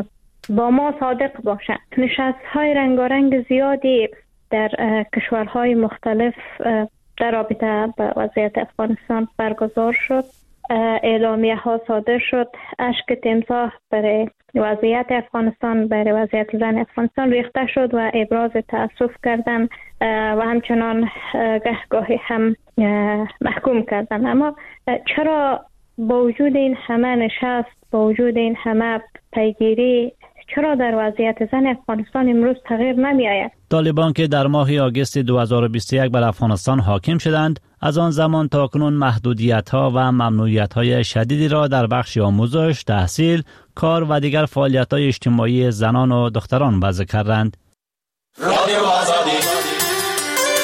با ما صادق باشند. نشست‌های رنگارنگ زیادی در کشورهای مختلف در رابطه با وضعیت افغانستان برگزار شد. اعلامیه ها صادر شد. اشک تمساح برای وضعیت افغانستان، برای وضعیت زن افغانستان ریخته شد و ابراز تأسف کردن و همچنان گهگاهی هم محکوم کردن. اما چرا با وجود این همه نشست، با وجود این همه پیگیری، چرا در وضعیت زن افغانستان امروز تغییر نمی آید؟ طالبان که در ماه آگوست دو هزار و بیست و یک بر افغانستان حاکم شدند، از آن زمان تا کنون محدودیت‌ها و ممنوعیت‌های شدیدی را در بخش آموزش، تحصیل، کار و دیگر فعالیت‌های اجتماعی زنان و دختران وضع کردند. رادیو آزادی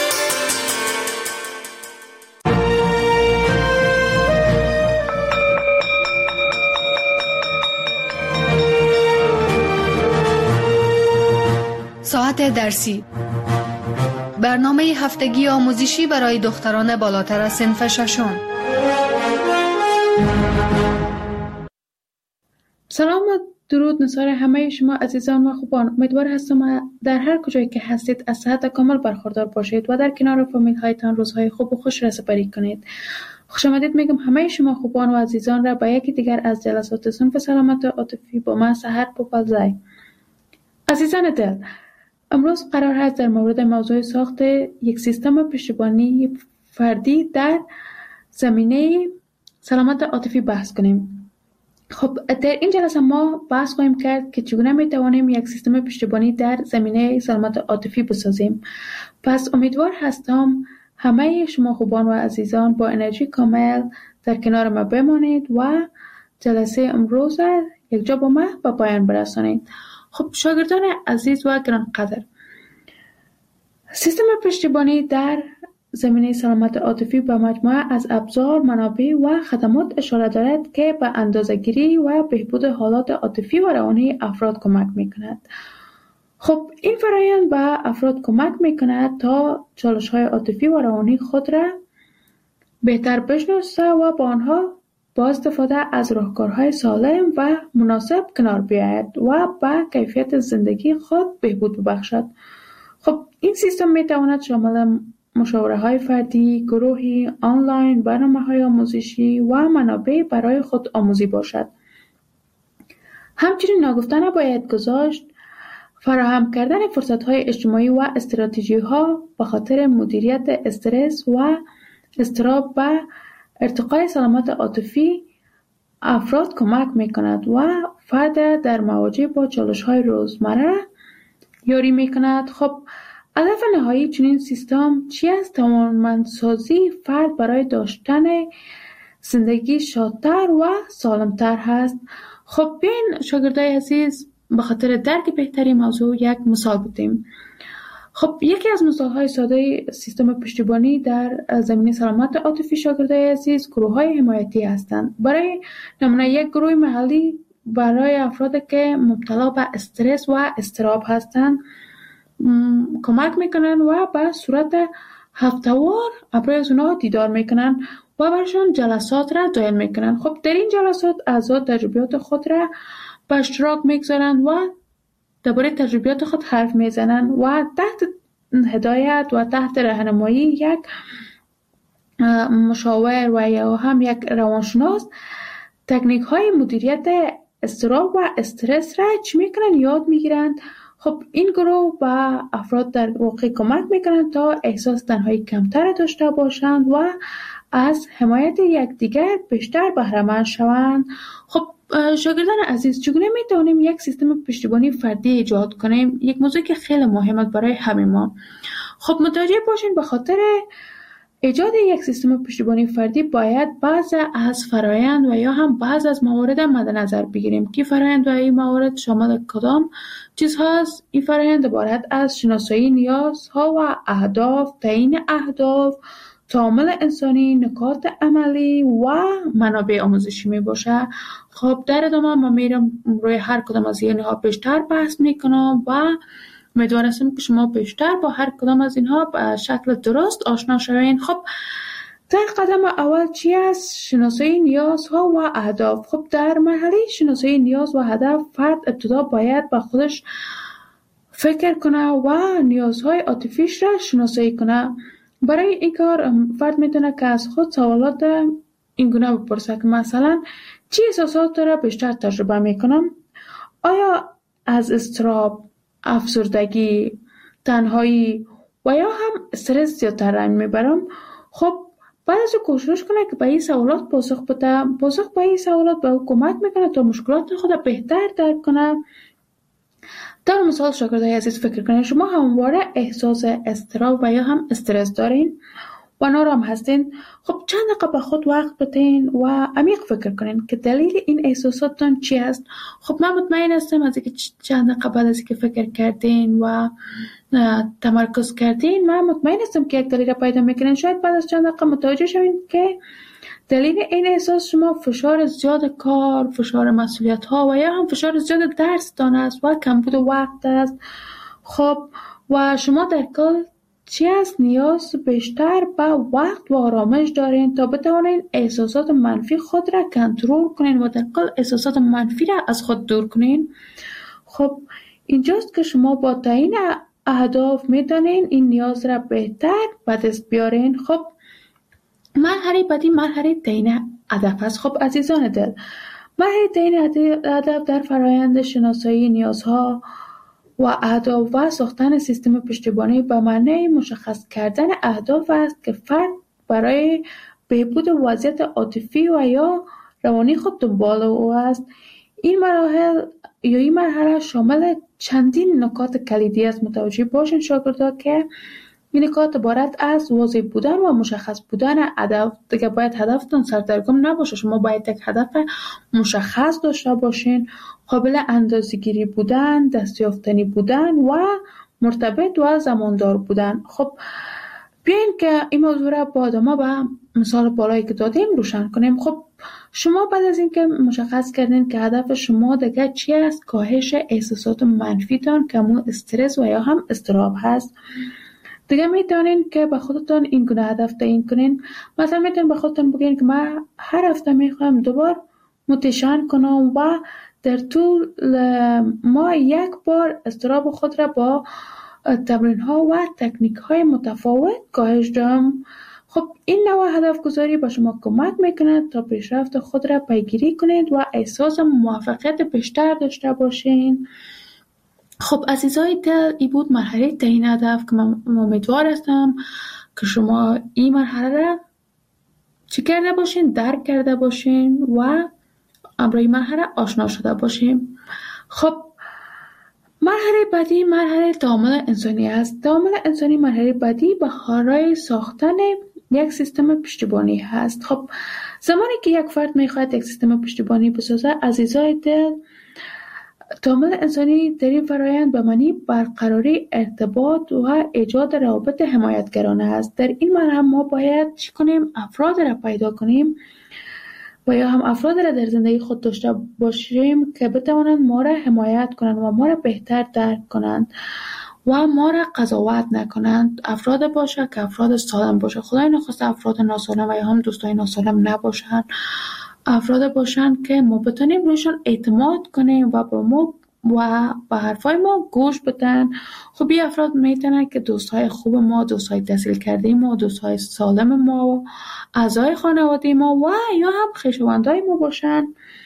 ساعت درسی، برنامه هفتگی آموزشی برای دختران بالاتر از صنف ششم. سلام و درود نثار همه شما عزیزان و خوبان. امیدوار هستم در هر کجایی که هستید از صحت کامل برخوردار باشید و در کنار فامیل هایتان روزهای خوب و خوش را سپری کنید. خوش آمدید میگم همه شما خوبان و عزیزان را به یکی دیگر از جلسات صنف سلامت عاطفی با من سحر پوپلزای. عزیزان دل، امروز قرار است در مورد موضوع ساخت یک سیستم پشتیبانی فردی در زمینه سلامت عاطفی بحث کنیم. خب در این جلسه ما بحث خواهیم کرد که چگونه می توانیم یک سیستم پشتیبانی در زمینه سلامت عاطفی بسازیم. پس امیدوار هستم همه شما خوبان و عزیزان با انرژی کامل در کنار ما بمانید و جلسه امروز یک جا با ما به پایان برسانید. خب شاگردان عزیز و گرانقدر، سیستم پشتیبانی در زمینه سلامت عاطفی به مجموعه از ابزار، منابع و خدمات اشاره دارد که به اندازه‌گیری و بهبود حالات عاطفی و روانی افراد کمک می‌کند. خب این فرآیند به افراد کمک می‌کند تا چالش‌های عاطفی و روانی خود را بهتر بشناسه و با آنها با استفاده از راهکارهای سالم و مناسب کنار بیاید و به کیفیت زندگی خود بهبود ببخشد. خب این سیستم می‌تواند شامل مشاوره‌های فردی، گروهی، آنلاین، برنامه‌های آموزشی و منابع برای خود آموزی باشد. همچنین ناگفته نباید گذاشت فراهم کردن فرصت‌های اجتماعی و استراتژی‌ها به خاطر مدیریت استرس و اضطراب و ارتقای سلامت عاطفی افراد کمک می‌کند و فرد در مواجه با چالش‌های روزمره یاری می‌کند. خب هدف نهایی چنین سیستم چی است؟ توانمندسازی فرد برای داشتن زندگی شادتر و سالمتر هست. خب بیاین شاگردای عزیز به خاطر درک بهتری موضوع یک مثال بدیم. خب یکی از مثال‌های ساده سیستم پشتیبانی در زمینه سلامت عاطفی شاگردای عزیز گروه‌های حمایتی هستند. برای نمونه یک گروه محلی برای افرادی که مبتلا به استرس و اضطراب هستند کمک میکنن و به صورت هفته‌وار برای از اونها دیدار میکنن و برشان جلسات را دایر میکنن. خب در این جلسات اعضا تجربیات خود را به اشتراک میگذارن و درباره تجربیات خود حرف میزنن و تحت هدایت و تحت راهنمایی یک مشاور و یا هم یک روانشناس تکنیک های مدیریت اضطراب و استرس را چی میکنن یاد میگیرن. خب این گروه به افراد در واقع کمک میکنند تا احساس تنهایی کمتر داشته باشند و از حمایت یکدیگر بیشتر بهره مند شوند. خب شاگردان عزیز، چگونه میتونیم یک سیستم پشتیبانی فردی ایجاد کنیم؟ یک موضوع که خیلی مهمه برای همه ما. خب متوجه باشین به خاطر ایجاد یک سیستم پشتیبانی فردی باید بعض از فرایند و یا هم بعض از موارد مد نظر بگیریم که فرایند و این موارد شامل کدام چیز هست. این فرایند عبارت از شناسایی نیازها و اهداف، تعیین اهداف، تعامل انسانی، نکات عملی و منابع آموزشی می باشه. خب در ادامه من میرم روی هر کدام از اینها بیشتر بحث میکنم و امیدوار هستم که شما بیشتر با هر کدام از اینها به شکل درست آشنا شوین. خب در قدم اول چی است؟ شناسایی نیازها و اهداف. خب در مرحله شناسایی نیاز و هدف فرد ابتدا باید با خودش فکر کنه و نیازهای عاطفیش را شناسایی کنه. برای این کار فرد میتونه که از خود سوالات این گونه بپرسه که مثلا چی احساسات را بیشتر تجربه میکنم؟ آیا از اضطراب، افسردگی، تنهایی و یا هم استرس زیادتر رنج میبرم؟ خب بعد از کوشش کنه که به این سوالات پاسخ بده. پاسخ به این سوالات به او کمک میکنه تا مشکلات خود بهتر درک کنه. در مثال شاگردای عزیز فکر کنید شما همواره احساس اضطراب و یا هم استرس دارین و نارام هستین. خب چند دقیقه به خود وقت بدین و عمیق فکر کنین که دلیل این احساساتتان چی است. خب من مطمئن هستم از اینکه چند دقیقه بعد از اینکه فکر کردین و تمرکز کردین من مطمئن هستم که یک دلیل پیدا میکنین. شاید بعد از چند دقیقه متوجه شوین که دلیل این احساس شما فشار زیاد کار، فشار مسئولیت ها و یا هم فشار زیاد درس دان است و کمبود وقت است. خب و شما در کل چی است نیاز بیشتر به وقت و آرامش دارین تا بتوانین احساسات منفی خود را کنترل کنین و در کل احساسات منفی را از خود دور کنین. خب اینجاست که شما با تعیین اهداف میتونین این نیاز را بهتر به دست بیارین. خب مرحله بعدی مرحله تعیین هدف است. خب عزیزان دل، مرحله تعیین هدف در فرایند شناسایی نیازها و اهداف و ساختن سیستم پشتیبانی به معنی مشخص کردن اهداف است که فرد برای بهبود وضعیت عاطفی و یا روانی خود دنبال او است. این مراحل یا این مرحله شامل چندین نکات کلیدی است. متوجه باشین شاگردا که این نکات عبارت از واضح بودن و مشخص بودن هدف. دیگه باید هدفتون سردرگم نباشه، شما باید یک هدف مشخص داشته باشین، قابل اندازه‌گیری بودن، دستیافتنی بودن و مرتبط و زماندار بودن. خب بیاین که این موضوع را با آدما به مثال بالایی که دادیم روشن کنیم. خب شما بعد از اینکه مشخص کردین که هدف شما دیگه چی است، کاهش احساسات منفیتان که همون استرس و یا هم اضطراب هست، دیگه میتونین که به خودتون این گونه هدف تعیین کنین. مثلا میتونین به خودتون بگین که من هر هفته میخوام دوبار موتیشن کنم و در طول ما یک بار اضطراب خود را با تمرین ها و تکنیک های متفاوت کاهش دهم. خب این نوع هدف گذاری به شما کمک میکنه تا پیشرفت خود را پیگیری کنید و احساس موفقیت بیشتر داشته باشین. خب عزیزای دل، این بود مرحله تعیین هدف که من امیدوار هستم که شما این مرحله را چی کرده باشین، درک کرده باشین و امروی مرحله آشنا شده باشین. خب مرحله بعدی مرحله تعامل انسانی است. تعامل انسانی مرحله بعدی برای ساختن یک سیستم پشتیبانی هست. خب زمانی که یک فرد میخواهد یک سیستم پشتیبانی بسازه، عزیزای دل، تعامل انسانی در این فرایند به معنی برقراری ارتباط و ایجاد روابط حمایتگرانه است. در این مرحله ما باید چی کنیم؟ افراد را پیدا کنیم و یا هم افراد را در زندگی خود داشته باشیم که بتوانند ما را حمایت کنند و ما را بهتر درک کنند و ما را قضاوت نکنند. افراد باشه که افراد سالم باشه. خدای نخواسته افراد ناسالم و یا هم دوستای ناسالم نباشند. افراد باشن که ما بتونیم رویشان اعتماد کنیم و با ما و به حرفای ما گوش بدن. خب این افراد میتونن که دوستای خوب ما، دوستای تحصیل کرده ما، دوستای سالم ما، اعضای خانواده ما و یا هم خویشاوندای ما باشن.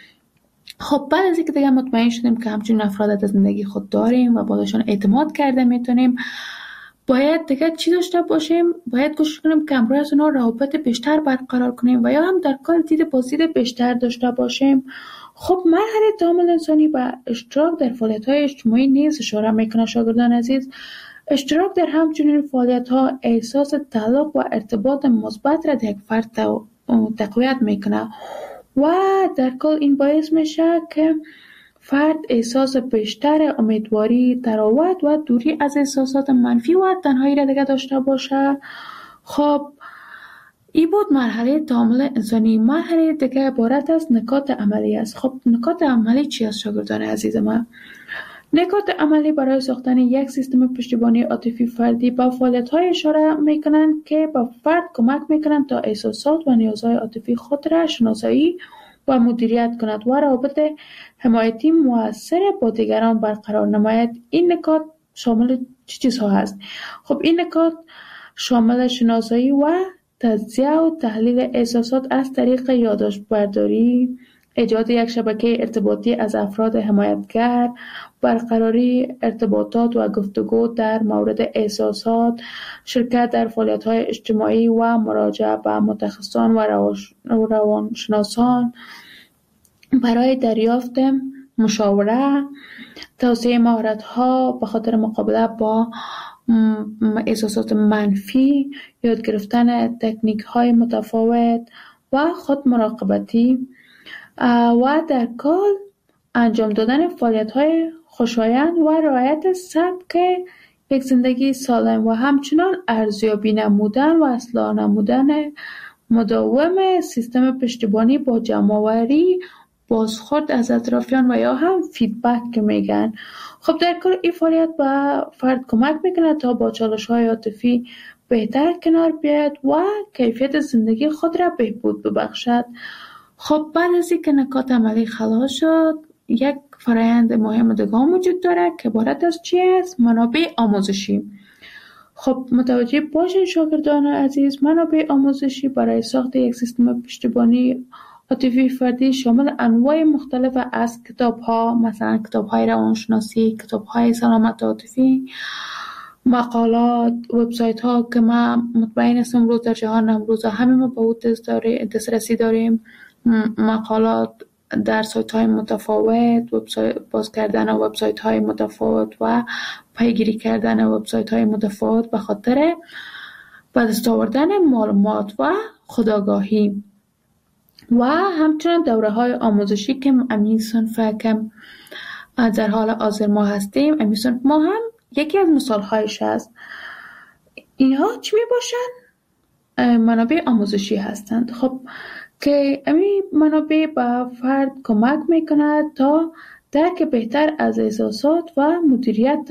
خب بعد از اینکه دیگه مطمئن شدیم که همچین افراد در زندگی خود داریم و باشون اعتماد کرده میتونیم، باید دیگه چی داشته باشیم؟ باید کوشش کنیم که همراه از اونا روابط بیشتر برقرار کنیم و یا هم در کل دید بازدید بیشتر داشته باشیم. خب مرحله تعامل انسانی با اشتراک در فعالیت‌های اجتماعی نیز اشاره میکنه. شاگردان عزیز، اشتراک در همچنین فعالیت‌ها احساس تعلق و ارتباط مثبت را در یک فرد تقویت میکنه و در کل این باعث میشه که فرد احساس بیشتر امیدواری، تراوت و دوری از احساسات منفی و تنهایی را دیگه داشته باشه. خب این بود مرحله تعامل انسانی. مرحله دیگه عبارت از نکات عملی است. خب نکات عملی چی است شاگردان عزیز من؟ نکات عملی برای ساختن یک سیستم پشتیبانی عاطفی فردی با فعالیت‌های اشاره میکنند که با فرد کمک میکنند تا احساسات و نیازهای عاطفی خود را شناسایی و مدیریت کند و روابط حمایتی مؤثر با دیگران برقرار نماید. این نکات شامل چه چیزها هست؟ خب این نکات شامل شناسایی و تجزیه و تحلیل احساسات از طریق یادداشت برداری، ایجاد یک شبکه ارتباطی از افراد حمایتگر، برقراری ارتباطات و گفتگو در مورد احساسات، شرکت در فعالیت‌های اجتماعی و مراجعه به متخصصان و روانشناسان برای دریافت مشاوره، توسعه مهارت‌ها به خاطر مقابله با احساسات منفی، یاد گرفتن تکنیک‌های متفاوت و خود مراقبتی و در کل انجام دادن فعالیت‌های خوشایند و رعایت سبک یک زندگی سالم و همچنان ارزیابی نمودن و اصلاح نمودن مداوم سیستم پشتیبانی با جمع‌آوری بازخورد از اطرافیان و یا هم فیدبک که میگن. خب در کل این فعالیت به فرد کمک میکنه تا با چالش‌های عاطفی بهتر کنار بیاید و کیفیت زندگی خود را بهبود ببخشد. خب بعد از اینکه نکات عملی خلاص شد، یک فرایند مهم دیگه وجود داره که عبارت از چی است؟ منابع آموزشی. خب متوجه باشین شاگردان عزیز، منابع آموزشی برای ساخت یک سیستم پشتیبانی عاطفی فردی شامل انواع مختلف از کتاب‌ها، مثلا کتاب‌های روانشناسی، کتاب‌های سلامت عاطفی، مقالات، وبسایت‌ها که ما مطمئن هستم امروز در جهان امروز همه ما به او دسترسی داریم، مقالات در سایت‌های متفاوت، وبسایت باز کردن وبسایت‌های متفاوت و پیگیری کردن وبسایت‌های متفاوت به خاطر به دست آوردن معلومات و خودآگاهی و همچنین دوره‌های آموزشی که امی صنف که در حال حاضر ما هستیم، امی صنف ما هم یکی از مثال‌هایش است. اینها چی میباشند؟ منابع آموزشی هستند. خب که امی منابع به فرد کمک میکند تا درک بهتر از احساسات و مدیریت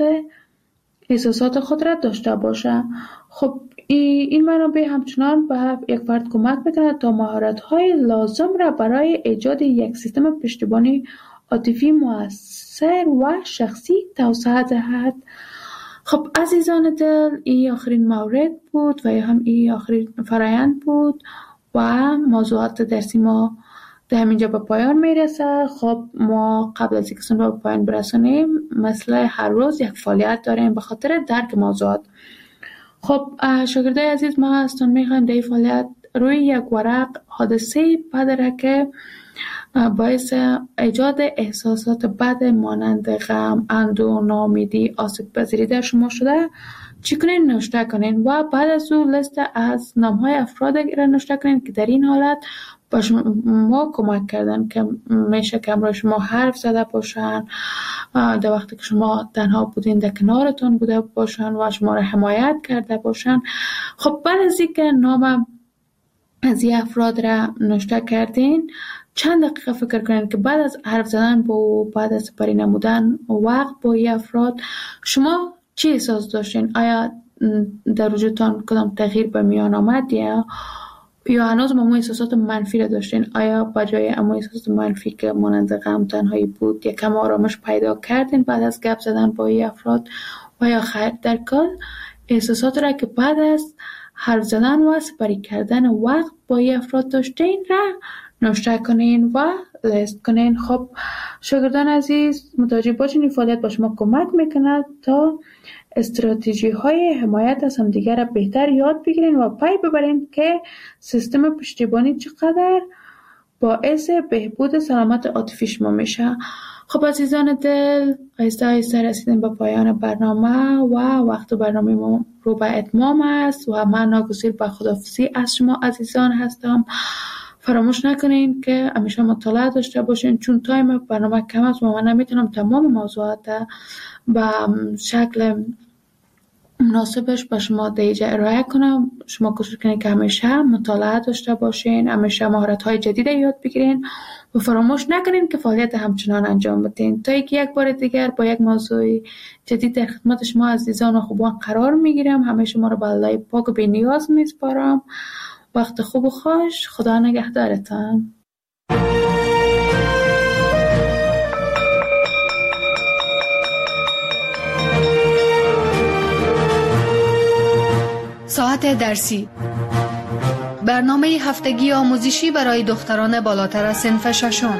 احساسات خود را داشته باشه. خب این منابع همچنان به یک فرد کمک میکند تا مهارت‌های لازم را برای ایجاد یک سیستم پشتیبانی عاطفی مؤثر و شخصی توسعه دهد. خب عزیزان دل، این آخرین مورد بود و یا هم این آخرین فرایند بود و موضوعات درسی ما در همینجا به پایان میرسه. خب ما قبل از اینکه به پایان برسونیم مثل هر روز یک فعالیت داریم به خاطر درک موضوعات. خب شاگردای عزیز، ما ازتون میخوایم در این فعالیت روی یک ورق حادثه بدره که باعث ایجاد احساسات بد مانند غم، اندوه، ناامیدی، آسیب پذیری در شما شده چی کنین؟ نوشته کنین و بعد از اون لیست از نامهای افراد را نوشته کنین که در این حالت با شما کمک کردن، که میشه که امروز شما حرف زده باشن، در وقتی که شما تنها بودین در کنارتون بوده باشن و شما را حمایت کرده باشن. خب بعد از اینکه نام از این افراد را نوشته کردین، چند دقیقه فکر کنین که بعد از حرف زدن با بعد از سپری نمودن وقت با این افراد شما چی احساس داشتین؟ آیا در وجودتان کدام تغییر به میان آمد یا یا هنوز ما احساسات منفی را داشتین؟ آیا بجای اما احساسات منفی که مانند غم، تنهایی بود یکم آرامش پیدا کردین بعد از گپ زدن با این افراد و یا خیر؟ در کل احساسات را که بعد از حرف زدن و سپری کردن وقت با این افراد داشتین را نوشته کنین و لیست کنین. خب شاگردان عزیز، متوجه باشین این فعالیت با شما کمک میکند تا استراتژی های حمایت از همدیگر را بهتر یاد بگیرین و پی ببرین که سیستم پشتیبانی چقدر باعث بهبود سلامت عاطفی شما میشه. خب عزیزان دل، آهسته آهسته رسیدیم به پایان برنامه و وقت برنامه ما رو به اتمام است و من ناگزیر به خداحافظی از شما عزیزان هستم. فراموش نکنین که همیشه مطالعه داشته باشین، چون تایم برنامه کم است و من نمیتونم تمام موضوعات به شکل مناسبش به شما دیجا ارائه کنم. شما کوشش کنین که همیشه مطالعه داشته باشین، همیشه مهارت‌های جدید یاد بگیرین و فراموش نکنین که فعالیت همچنان انجام بدین تا اینکه یک بار دیگر با یک موضوع جدید در خدمت شما عزیزان و خوبان قرار میگیرم. همیشه ما رو به الله پاک و بی‌نیاز میسپارم. وقت خوب و خوش. خدا نگهدارتان. ساعت درسی، برنامه هفتگی آموزشی برای دختران بالاتر از صنف ششم.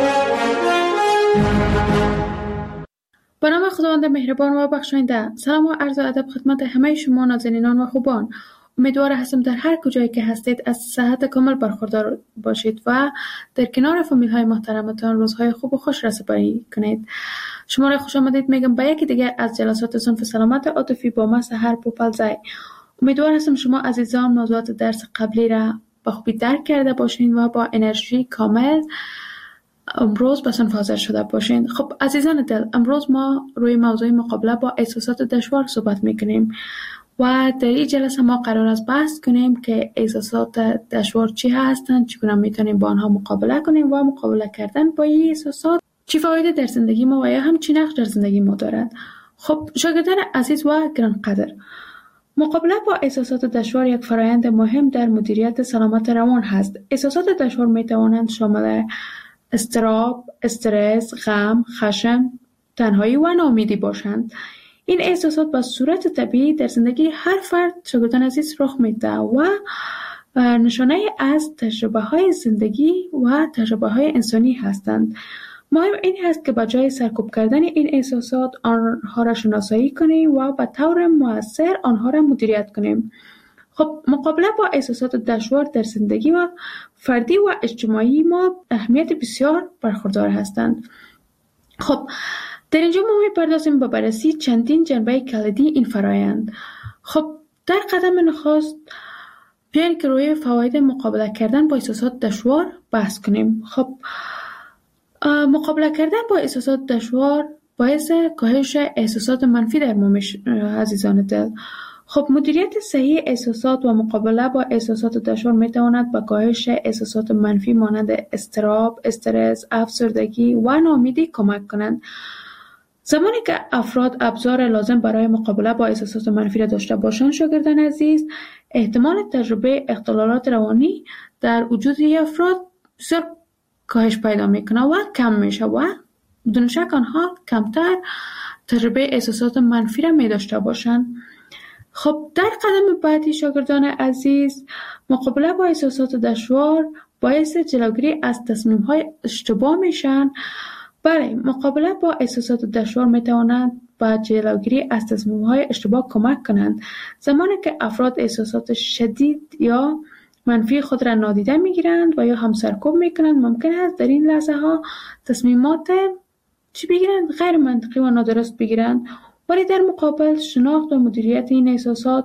به نام خداوند مهربان و بخشاینده، سلام و عرض ادب خدمت همه شما نازنینان و خوبان. امیدوار هستم در هر کجایی که هستید از صحت کامل برخوردار باشید و در کنار فامیل های محترمتان روزهای خوب و خوش را سپری کنید. شما را خوش آمدید میگم به یکی دیگر از جلسات صنف سلامت عاطفی با من سحر پوپلزی. امیدوار هستم شما عزیزان موضوعات درس قبلی را با خوبی درک کرده باشین و با انرژی کامل امروز به صنف حاضر شده باشین. خب عزیزان دل، امروز ما روی موضوع مقابله با احساسات دشوار صحبت میکنیم و در این جلسه ما قرار است بحث کنیم که احساسات دشوار چی هستند، چگونه میتونیم با آنها مقابله کنیم و مقابله کردن با این احساسات چی فایده در زندگی ما و یا هم چی نقش در زندگی ما دارد. خب شاگردان عزیز و گرانقدر، مقابله با احساسات دشوار یک فرایند مهم در مدیریت سلامت روان هست. احساسات دشوار می توانند شامل اضطراب، استرس، غم، خشم، تنهایی و ناامیدی باشند. این احساسات به صورت طبیعی در زندگی هر فرد شاگردان عزیز رخ میده و نشانه از تجربه های زندگی و تجربه های انسانی هستند. مهم این هست که به جای سرکوب کردن این احساسات آنها را شناسایی کنیم و به طور مؤثر آنها را مدیریت کنیم. خب مقابله با احساسات دشوار در زندگی و فردی و اجتماعی ما اهمیت بسیار برخوردار هستند. خب در اینجا ما می‌پردازیم به بررسی چندین جنبه کلیدی این فرایند. خب در قدم نخست بیایید که روی فواید مقابله کردن با احساسات دشوار بحث کنیم. خب مقابله کردن با احساسات دشوار باعث کاهش احساسات منفی در ما میشه عزیزان دل. خب مدیریت صحیح احساسات و مقابله با احساسات دشوار میتواند به کاهش احساسات منفی مانند اضطراب، استرس، افسردگی و ناامیدی کمک کنند. زمانی که افراد ابزار لازم برای مقابله با احساسات منفی را داشته باشند، شاگردان عزیز، احتمال تجربه اختلالات روانی در وجود افراد بسیار کاهش پیدا میکنه و کم میشه و بدون شک آنها کمتر تجربه احساسات منفی را می داشته باشند. خب در قدم بعدی شاگردان عزیز، مقابله با احساسات دشوار باعث جلوگیری از تصمیم های اشتباه میشن. بله، مقابله با احساسات دشوار میتوانند با جلوگیری از تصمیم های اشتباه کمک کنند. زمانی که افراد احساسات شدید یا منفی خود را نادیده میگیرند و یا هم سرکوب میکنند، ممکن است در این لحظه ها تصمیمات چی بگیرند؟ غیر منطقی و نادرست بگیرند. ولی در مقابل شناخت و مدیریت این احساسات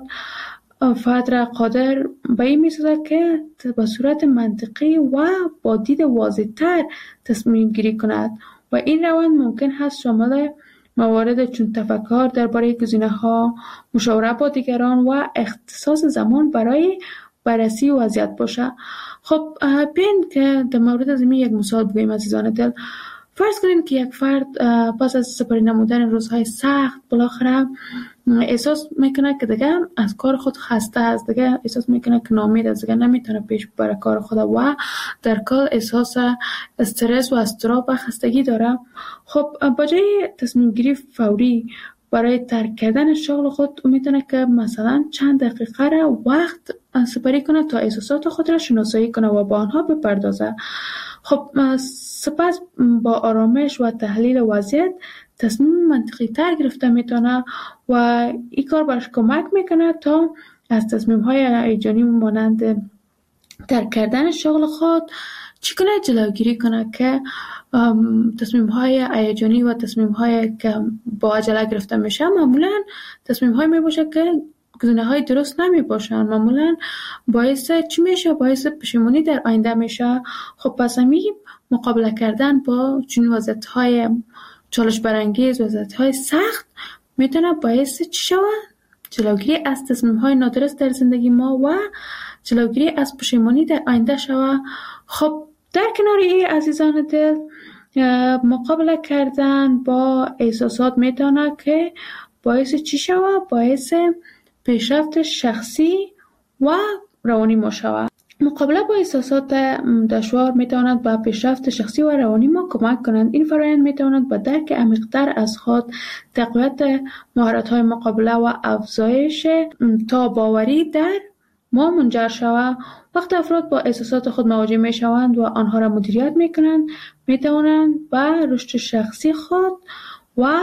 فرد را قادر به این می‌سازد که به صورت منطقی و با دید واضح‌تر تصمیم گیری کند و این روند ممکن هست شامل موارد چون تفکر درباره گزینه‌ها، مشاوره با دیگران و اختصاص زمان برای بررسی وضعیت باشه. خب بیاین که در مورد از این یک مثال بگوییم عزیزان دل. فرض کنید که یک فرد پس از سپری نمودن روزهای سخت بالاخره احساس میکنه که دیگه از کار خود خسته است، دیگه احساس میکنه که ناامید است، دیگه نمیتونه پیش ببره کار خود و در کل احساس استرس و اضطراب و خستگی داره. خب با جای تصمیم گیری فوری برای ترک کردن شغل خود میتونه که مثلا چند دقیقه را وقت سپری کنه تا احساسات خود را شناسایی کنه و با آنها بپردازه. خب سپس با آرامش و تحلیل وضعیت تصمیم منطقی تر گرفته میتونه و این کار برش کمک میکنه تا از تصمیم های هیجانی مانند ترک کردن شغل خود چی کنه جلوگیری کنه که تصمیم های هیجانی و تصمیم های که با عجله گرفته میشه معمولا تصمیم های میباشه که گزینه های درست نمی باشن، معمولا باعث چی میشه؟ باعث پشیمانی در آینده میشه. خب پس همی مقابله کردن با چون وضعیت های چالش برانگیز، وضعیت های سخت میتونه باعث چی شود؟ جلوگیری از تصمیم های نادرست در زندگی ما و جلوگیری از پشیمانی در آینده شود. خب در کنار این عزیزان دل، مقابله کردن با احساسات میتونه که باعث چی شود؟ باعث پیشرفت شخصی و روانی ما شود. مقابله با احساسات دشوار میتواند به پیشرفت شخصی و روانی ما کمک کنند. این فرآیند میتواند به درک عمیق‌تر از خود، تقویت مهارت‌های مقابله و افزایش تاب‌آوری در ما منجر شود. وقتی افراد با احساسات خود مواجه میشوند و آنها را مدیریت میکنند، میتوانند به رشد شخصی خود و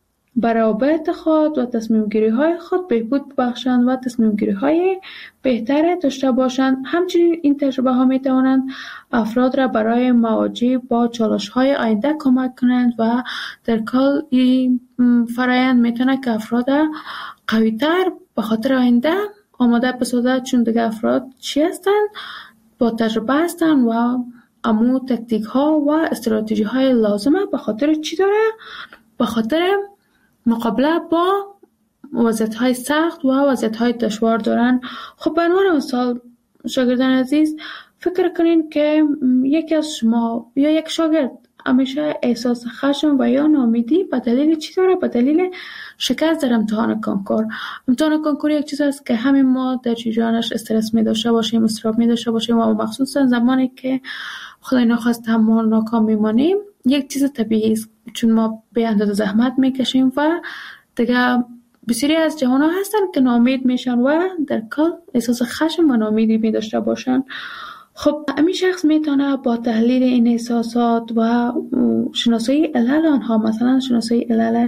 برابط خود و تصمیم گیری های خود بهبود بخشند و تصمیم گیری های بهتر داشته باشند. همچنین این تجربه ها می توانند افراد را برای مواجهه با چالش های آینده کمک کنند و در کل این فرایند می تواند که افراد قوی تر به خاطر آینده آماده بسازد، چون دیگه افراد چی هستند؟ با تجربه هستند و امو تکتیک ها و استراتژی های لازمه به خاطر چی داره؟ به خاطر مقابله با وضعیت های سخت و وضعیت های دشوار دارن. خب به عنوان مثال شاگردان عزیز، فکر کنین که یکی از شما یا یک شاگرد همیشه احساس خشم و یا ناامیدی به دلیل چی داره؟ به دلیل شکست در امتحان کنکور. امتحان کنکور یک چیز است که همین ما در جریانش استرس می داشته باشیم، اضطراب می داشته باشیم و مخصوصا زمانی که خدای نخواست ما ناکام میمانیم یک چیز طبیعی است، چون ما به اندازه زحمت میکشیم و دیگه بسیاری از جوانان هستن که ناامید میشن و در کل احساس خشم و ناامیدی می داشته باشن. خب همین شخص میتونه با تحلیل این احساسات و شناسایی علل آنها، مثلا شناسایی علل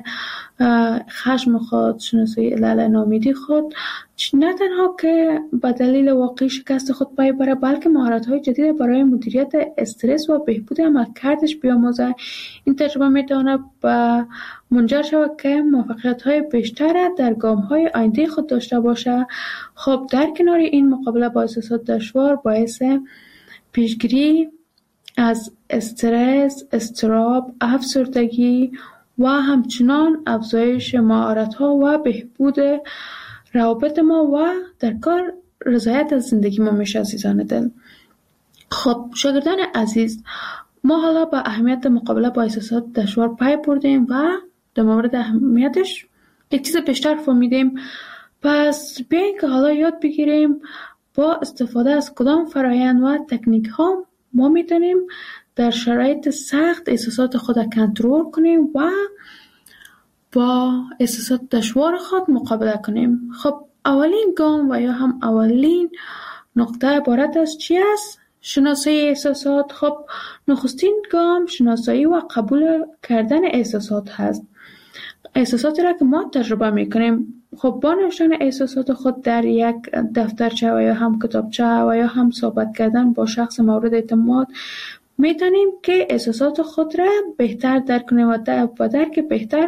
خشم خود، شناسایی علل ناامیدی خود، نه تنها که به دلیل واقعی شکست خود پای بره، بلکه مهارت‌های جدید برای مدیریت استرس و بهبود عملکردش بیاموزه. این تجربه میتونه به منجر شود که موفقیت‌های بیشتر در گام‌های آینده خود داشته باشه. خب در کنار این، مقابله با احساسات دشوار باعث پیشگیری از استرس، اضطراب، افسردگی و همچنان افزایش مهارت‌ها و بهبود روابط ما و در کار رضایت از زندگی ما میشه. عزیزان دل، خب شاگردان عزیز، ما حالا با اهمیت مقابله با احساسات دشوار پی بردیم و در مورد اهمیتش یک چیز بیشتر فهمیدیم. پس بیایید که حالا یاد بگیریم با استفاده از کدام فرایند و تکنیک ها ما میتونیم در شرایط سخت احساسات خود کنترل کنیم و با احساسات دشوار خود مقابله کنیم. خب اولین گام و یا هم اولین نقطه عبارت از چی است؟ شناسایی احساسات. خب نخستین گام شناسایی و قبول کردن احساسات هست. احساساتی را که ما تجربه میکنیم، خب با نوشتن احساسات خود در یک دفترچه و یا هم کتابچه و یا هم صحبت کردن با شخص مورد اعتماد میتونیم که احساسات خود را بهتر درک کنیم و درک بهتر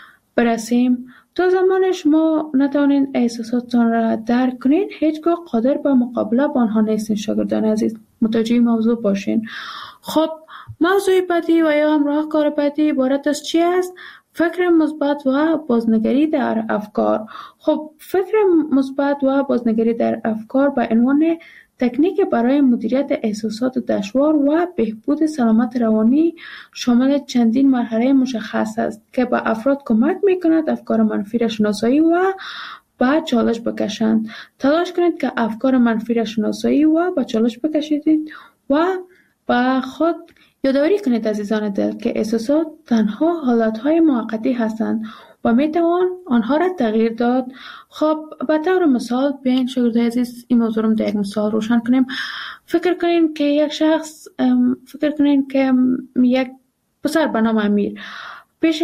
برسیم. تا زمان شما نتوانید احساساتتان را درک کنید، هیچگاه قادر به مقابله با آنها نیستین. شاگردان عزیز، متوجه موضوع باشین. خب موضوع بعدی و یا هم راهکار بعدی عبارت از چی است؟ فکر مثبت و بازنگری در افکار. خب فکر مثبت و بازنگری در افکار به عنوان تکنیک برای مدیریت احساسات دشوار و بهبود سلامت روانی شامل چندین مرحله مشخص است که به افراد کمک می‌کند افکار منفی را شناسایی و به چالش بکشند. تلاش کنید که افکار منفی را شناسایی و به چالش بکشید و به خود یادآوری کنید عزیزان دل که احساسات تنها حالتهای موقتی هستند و میتوان آنها را تغییر داد. خب به طور مثال بیاین شاگردان عزیز این موضوع رو در یک مثال روشن کنیم. فکر کنین که یک شخص فکر کنین که یک پسر به نام امیر پیش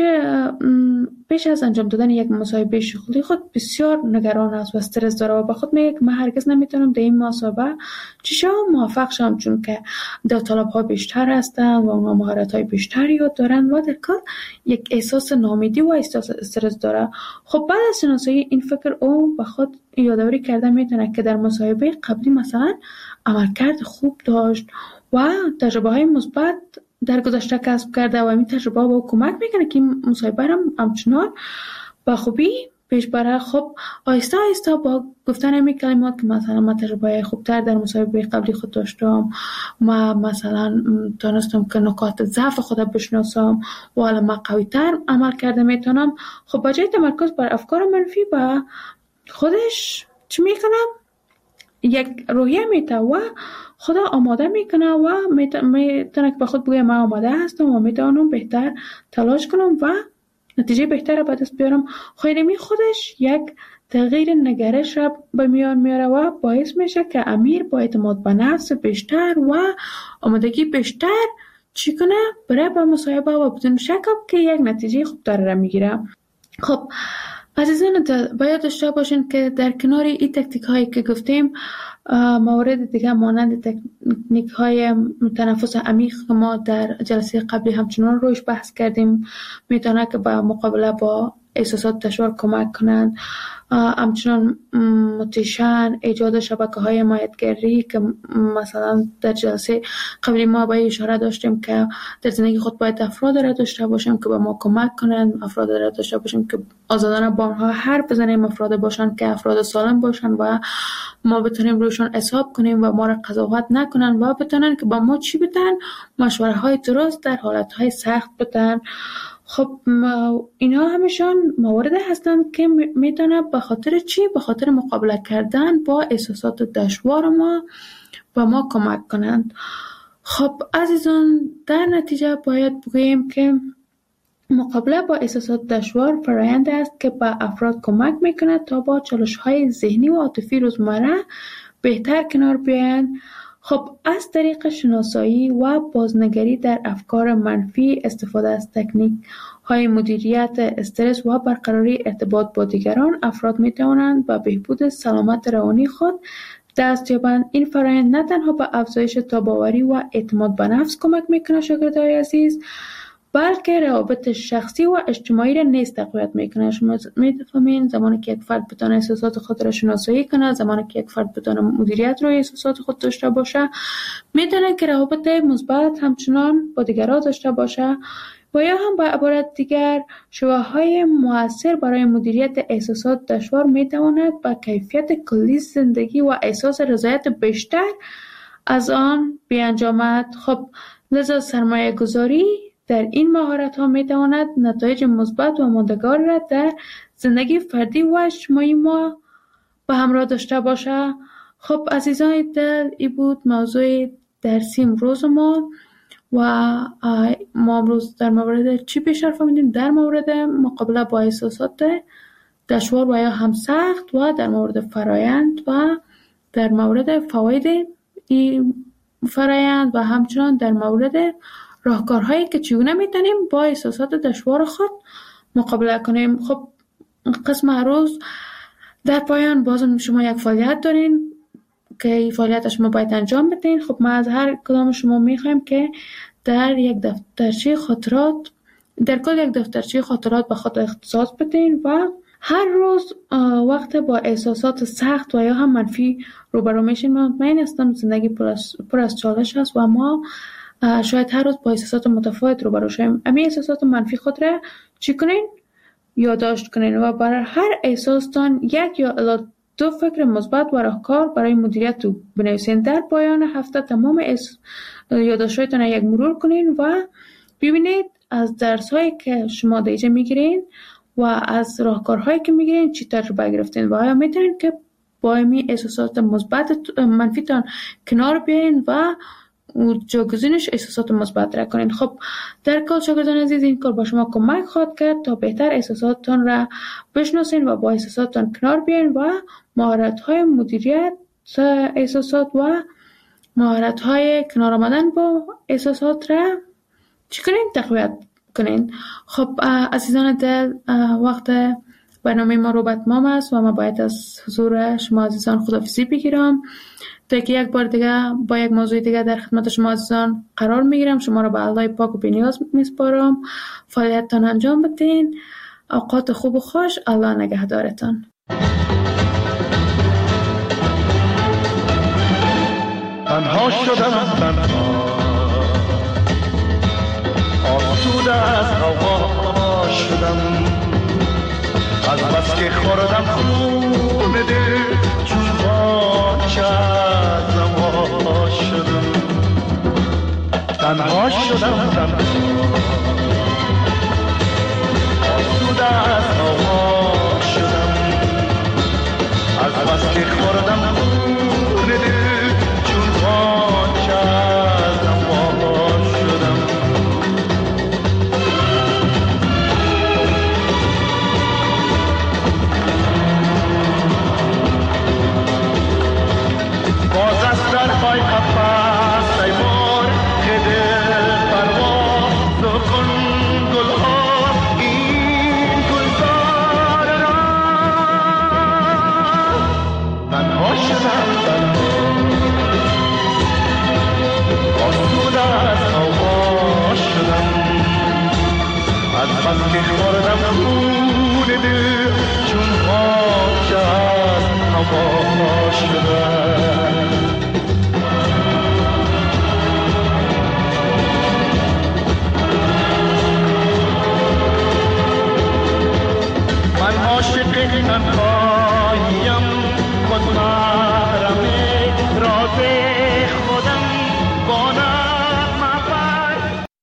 پیش از انجام دادن یک مصاحبه شغلی خود بسیار نگران است و استرس داره و به خود میگه که من هرگز نمیتونم در این مصاحبه چیشا موفق شم، چون که داوطلب‌ها بیشتر هستن و اونها مهارت‌های بیشتری یاد دارن و در کار یک احساس ناامیدی و احساس استرس داره. خب بعد از شناسایی این فکر او به خود یادآوری کرده میتونه که در مصاحبه قبلی مثلا عملکرد خوب داشت و تجربه‌های مثبت در گذشته کسب کرده و این تجربه با کمک میکنه که این مصاحبه را همچنان با خوبی پیش بره. خب آهسته آهسته با گفتن همین کلمات که مثلا من تجربه خوبتر در مصاحبه قبلی خود داشتم، ما مثلا تونستم که نکات ضعف خودم بشناسم و حالا من قوی‌تر عمل کرده میتونم. خب بجای تمرکز بر افکار منفی با خودش چی میکنم؟ یک روحیه میته و خدا آماده میکنه و میتونه که به خود بگه من آماده هستم و میتونم بهتر تلاش کنم و نتیجه بهتر به دست بیارم. خیلی خودش یک تغییر نگرش را به میان میاره و باعث میشه که امیر با اعتماد به نفس بیشتر و آمادگی بیشتر چی کنه برای به مصاحبه و بدون شک که یک نتیجه خوبتر را میگیره. خب عزیزان دل، باید داشته باشین که در کنار این تکنیک هایی که گفتیم موارد دیگه مانند تکنیک های تنفس عمیق که ما در جلسه قبلی همچنان روش بحث کردیم میتونه که با مقابله با احساسات دشوار کمک کنند. همچنان موتیشن، ایجاد شبکه های حمایتگری که مثلا در جلسه قبلی ما به اشاره داشتیم که در زندگی خود باید افراد را داشته باشیم که به ما کمک کنند، افراد را داشته باشیم که آزادانه با آنها حرف بزنیم، افراد باشند که افراد سالم باشند و ما بتونیم روشون حساب کنیم و ما را قضاوت نکنن و بتونن که با ما چی بدن، مشوره های درست در حالت های سخت بدن. خب اینا همشان موارد هستند که میتونه به خاطر چی؟ به خاطر مقابله کردن با احساسات دشوار ما و ما کمک کنند. خب عزیزان، در نتیجه باید بگوییم که مقابله با احساسات دشوار فرآیند است که به افراد کمک میکنه تا با چالش‌های ذهنی و عاطفی روزمره بهتر کنار بیایند. خب از طریق شناسایی و بازنگری در افکار منفی، استفاده از تکنیک های مدیریت استرس و برقراری ارتباط با دیگران، افراد می توانند به بهبود سلامت روانی خود دست یابند. این فرآیند نه تنها به افزایش تاباوری و اعتماد به نفس کمک میکنه شاگردای عزیز، بلکه روابط شخصی و اجتماعی را نیز تقویت میکنه. شما میفهمین زمانی که یک فرد بتونه احساسات خود را شناسایی کنه، زمانی که یک فرد بتونه مدیریت روی احساسات خود داشته باشه، میتونه که روابط مثبت همچنان با دیگران داشته باشه و یا هم به عبارت دیگر شواهدهای مؤثر برای مدیریت احساسات دشوار میتواند به کیفیت کلی زندگی و احساس رضایت بیشتر از آن بیانجامد. خب لذا سرمایه گذاری در این مهارت ها می تواند نتایج مثبت و ماندگار را در زندگی فردی و اجتماعی ما به همراه داشته باشه. خب عزیزان دل، این بود موضوع درسی امروز ما و ما امروز در مورد چی بیشتر فهمیدیم؟ در مورد مقابله با احساسات دشوار و یا هم سخت و در مورد فرایند و در مورد فواید این فرایند و همچنان در مورد راهکارهایی که چگونه میتونیم با احساسات دشوار خود مقابله کنیم. خب قسم روز در پایان بازم شما یک فعالیت دارین که این فعالیت شما باید انجام بدین. خب ما از هر کدام شما میخوایم که در یک دفترچه خاطرات در کل یک دفترچه خاطرات به خود اختصاص بدین و هر روز وقت با احساسات سخت و یا هم منفی روبرو میشین. من مطمئن هستم زندگی پر از, پر از چالش هست و ما شاید هر روز با احساسات متفاوت روبرو شویم. امی احساسات منفی خود را چی کنین؟ یادداشت کنین و برای هر احساستان یک یا الی دو فکر مثبت و راهکار برای مدیریت رو بنویسین. در پایان هفته تمام یادداشت‌هایتان را یک مرور کنین و ببینید از درس‌هایی که شما دیجه میگیرین و از راهکارهایی که میگیرین چی تجربه گرفتین و آیا میتونین که با امی احساسات مثبت منفیتان کنار بیاین و جاگزینش احساسات مثبت را کنین. خب در کل شاگردان عزیز، این کار با شما کمک خواهد کرد تا بهتر احساساتتان را بشناسین و با احساساتتان کنار بیاین و مهارت‌های مدیریت احساسات و مهارت‌های کنار آمدن با احساسات را چی کنین؟ تقویت کنین. خب عزیزان دل، وقت برنامه ما رو به اتمام است و ما باید از حضور شما عزیزان خداحافظی بگیرم تا که یک بار دیگه با یک موضوع دیگه در خدمت شما عزیزان قرار میگیرم. شما را به الله پاک و بی‌نیاز میسپارم. فعالیتتان انجام بدین. اوقات خوب و خوش. الله نگهدارتان. تنها شدم تنها، آسوده از هوا شدم، از بس که خوردم خون دل چون باچه از هوا شدم. تنها شدم تنها، آسوده از هوا شدم، از بس که خوردم خون دل چون باچه از هوا شدم. باز از درهای قفس ای مرغ دل پرواز کن گلها این گلزار را. تنها شدم تنها، آسوده از هوا شدم، از بس که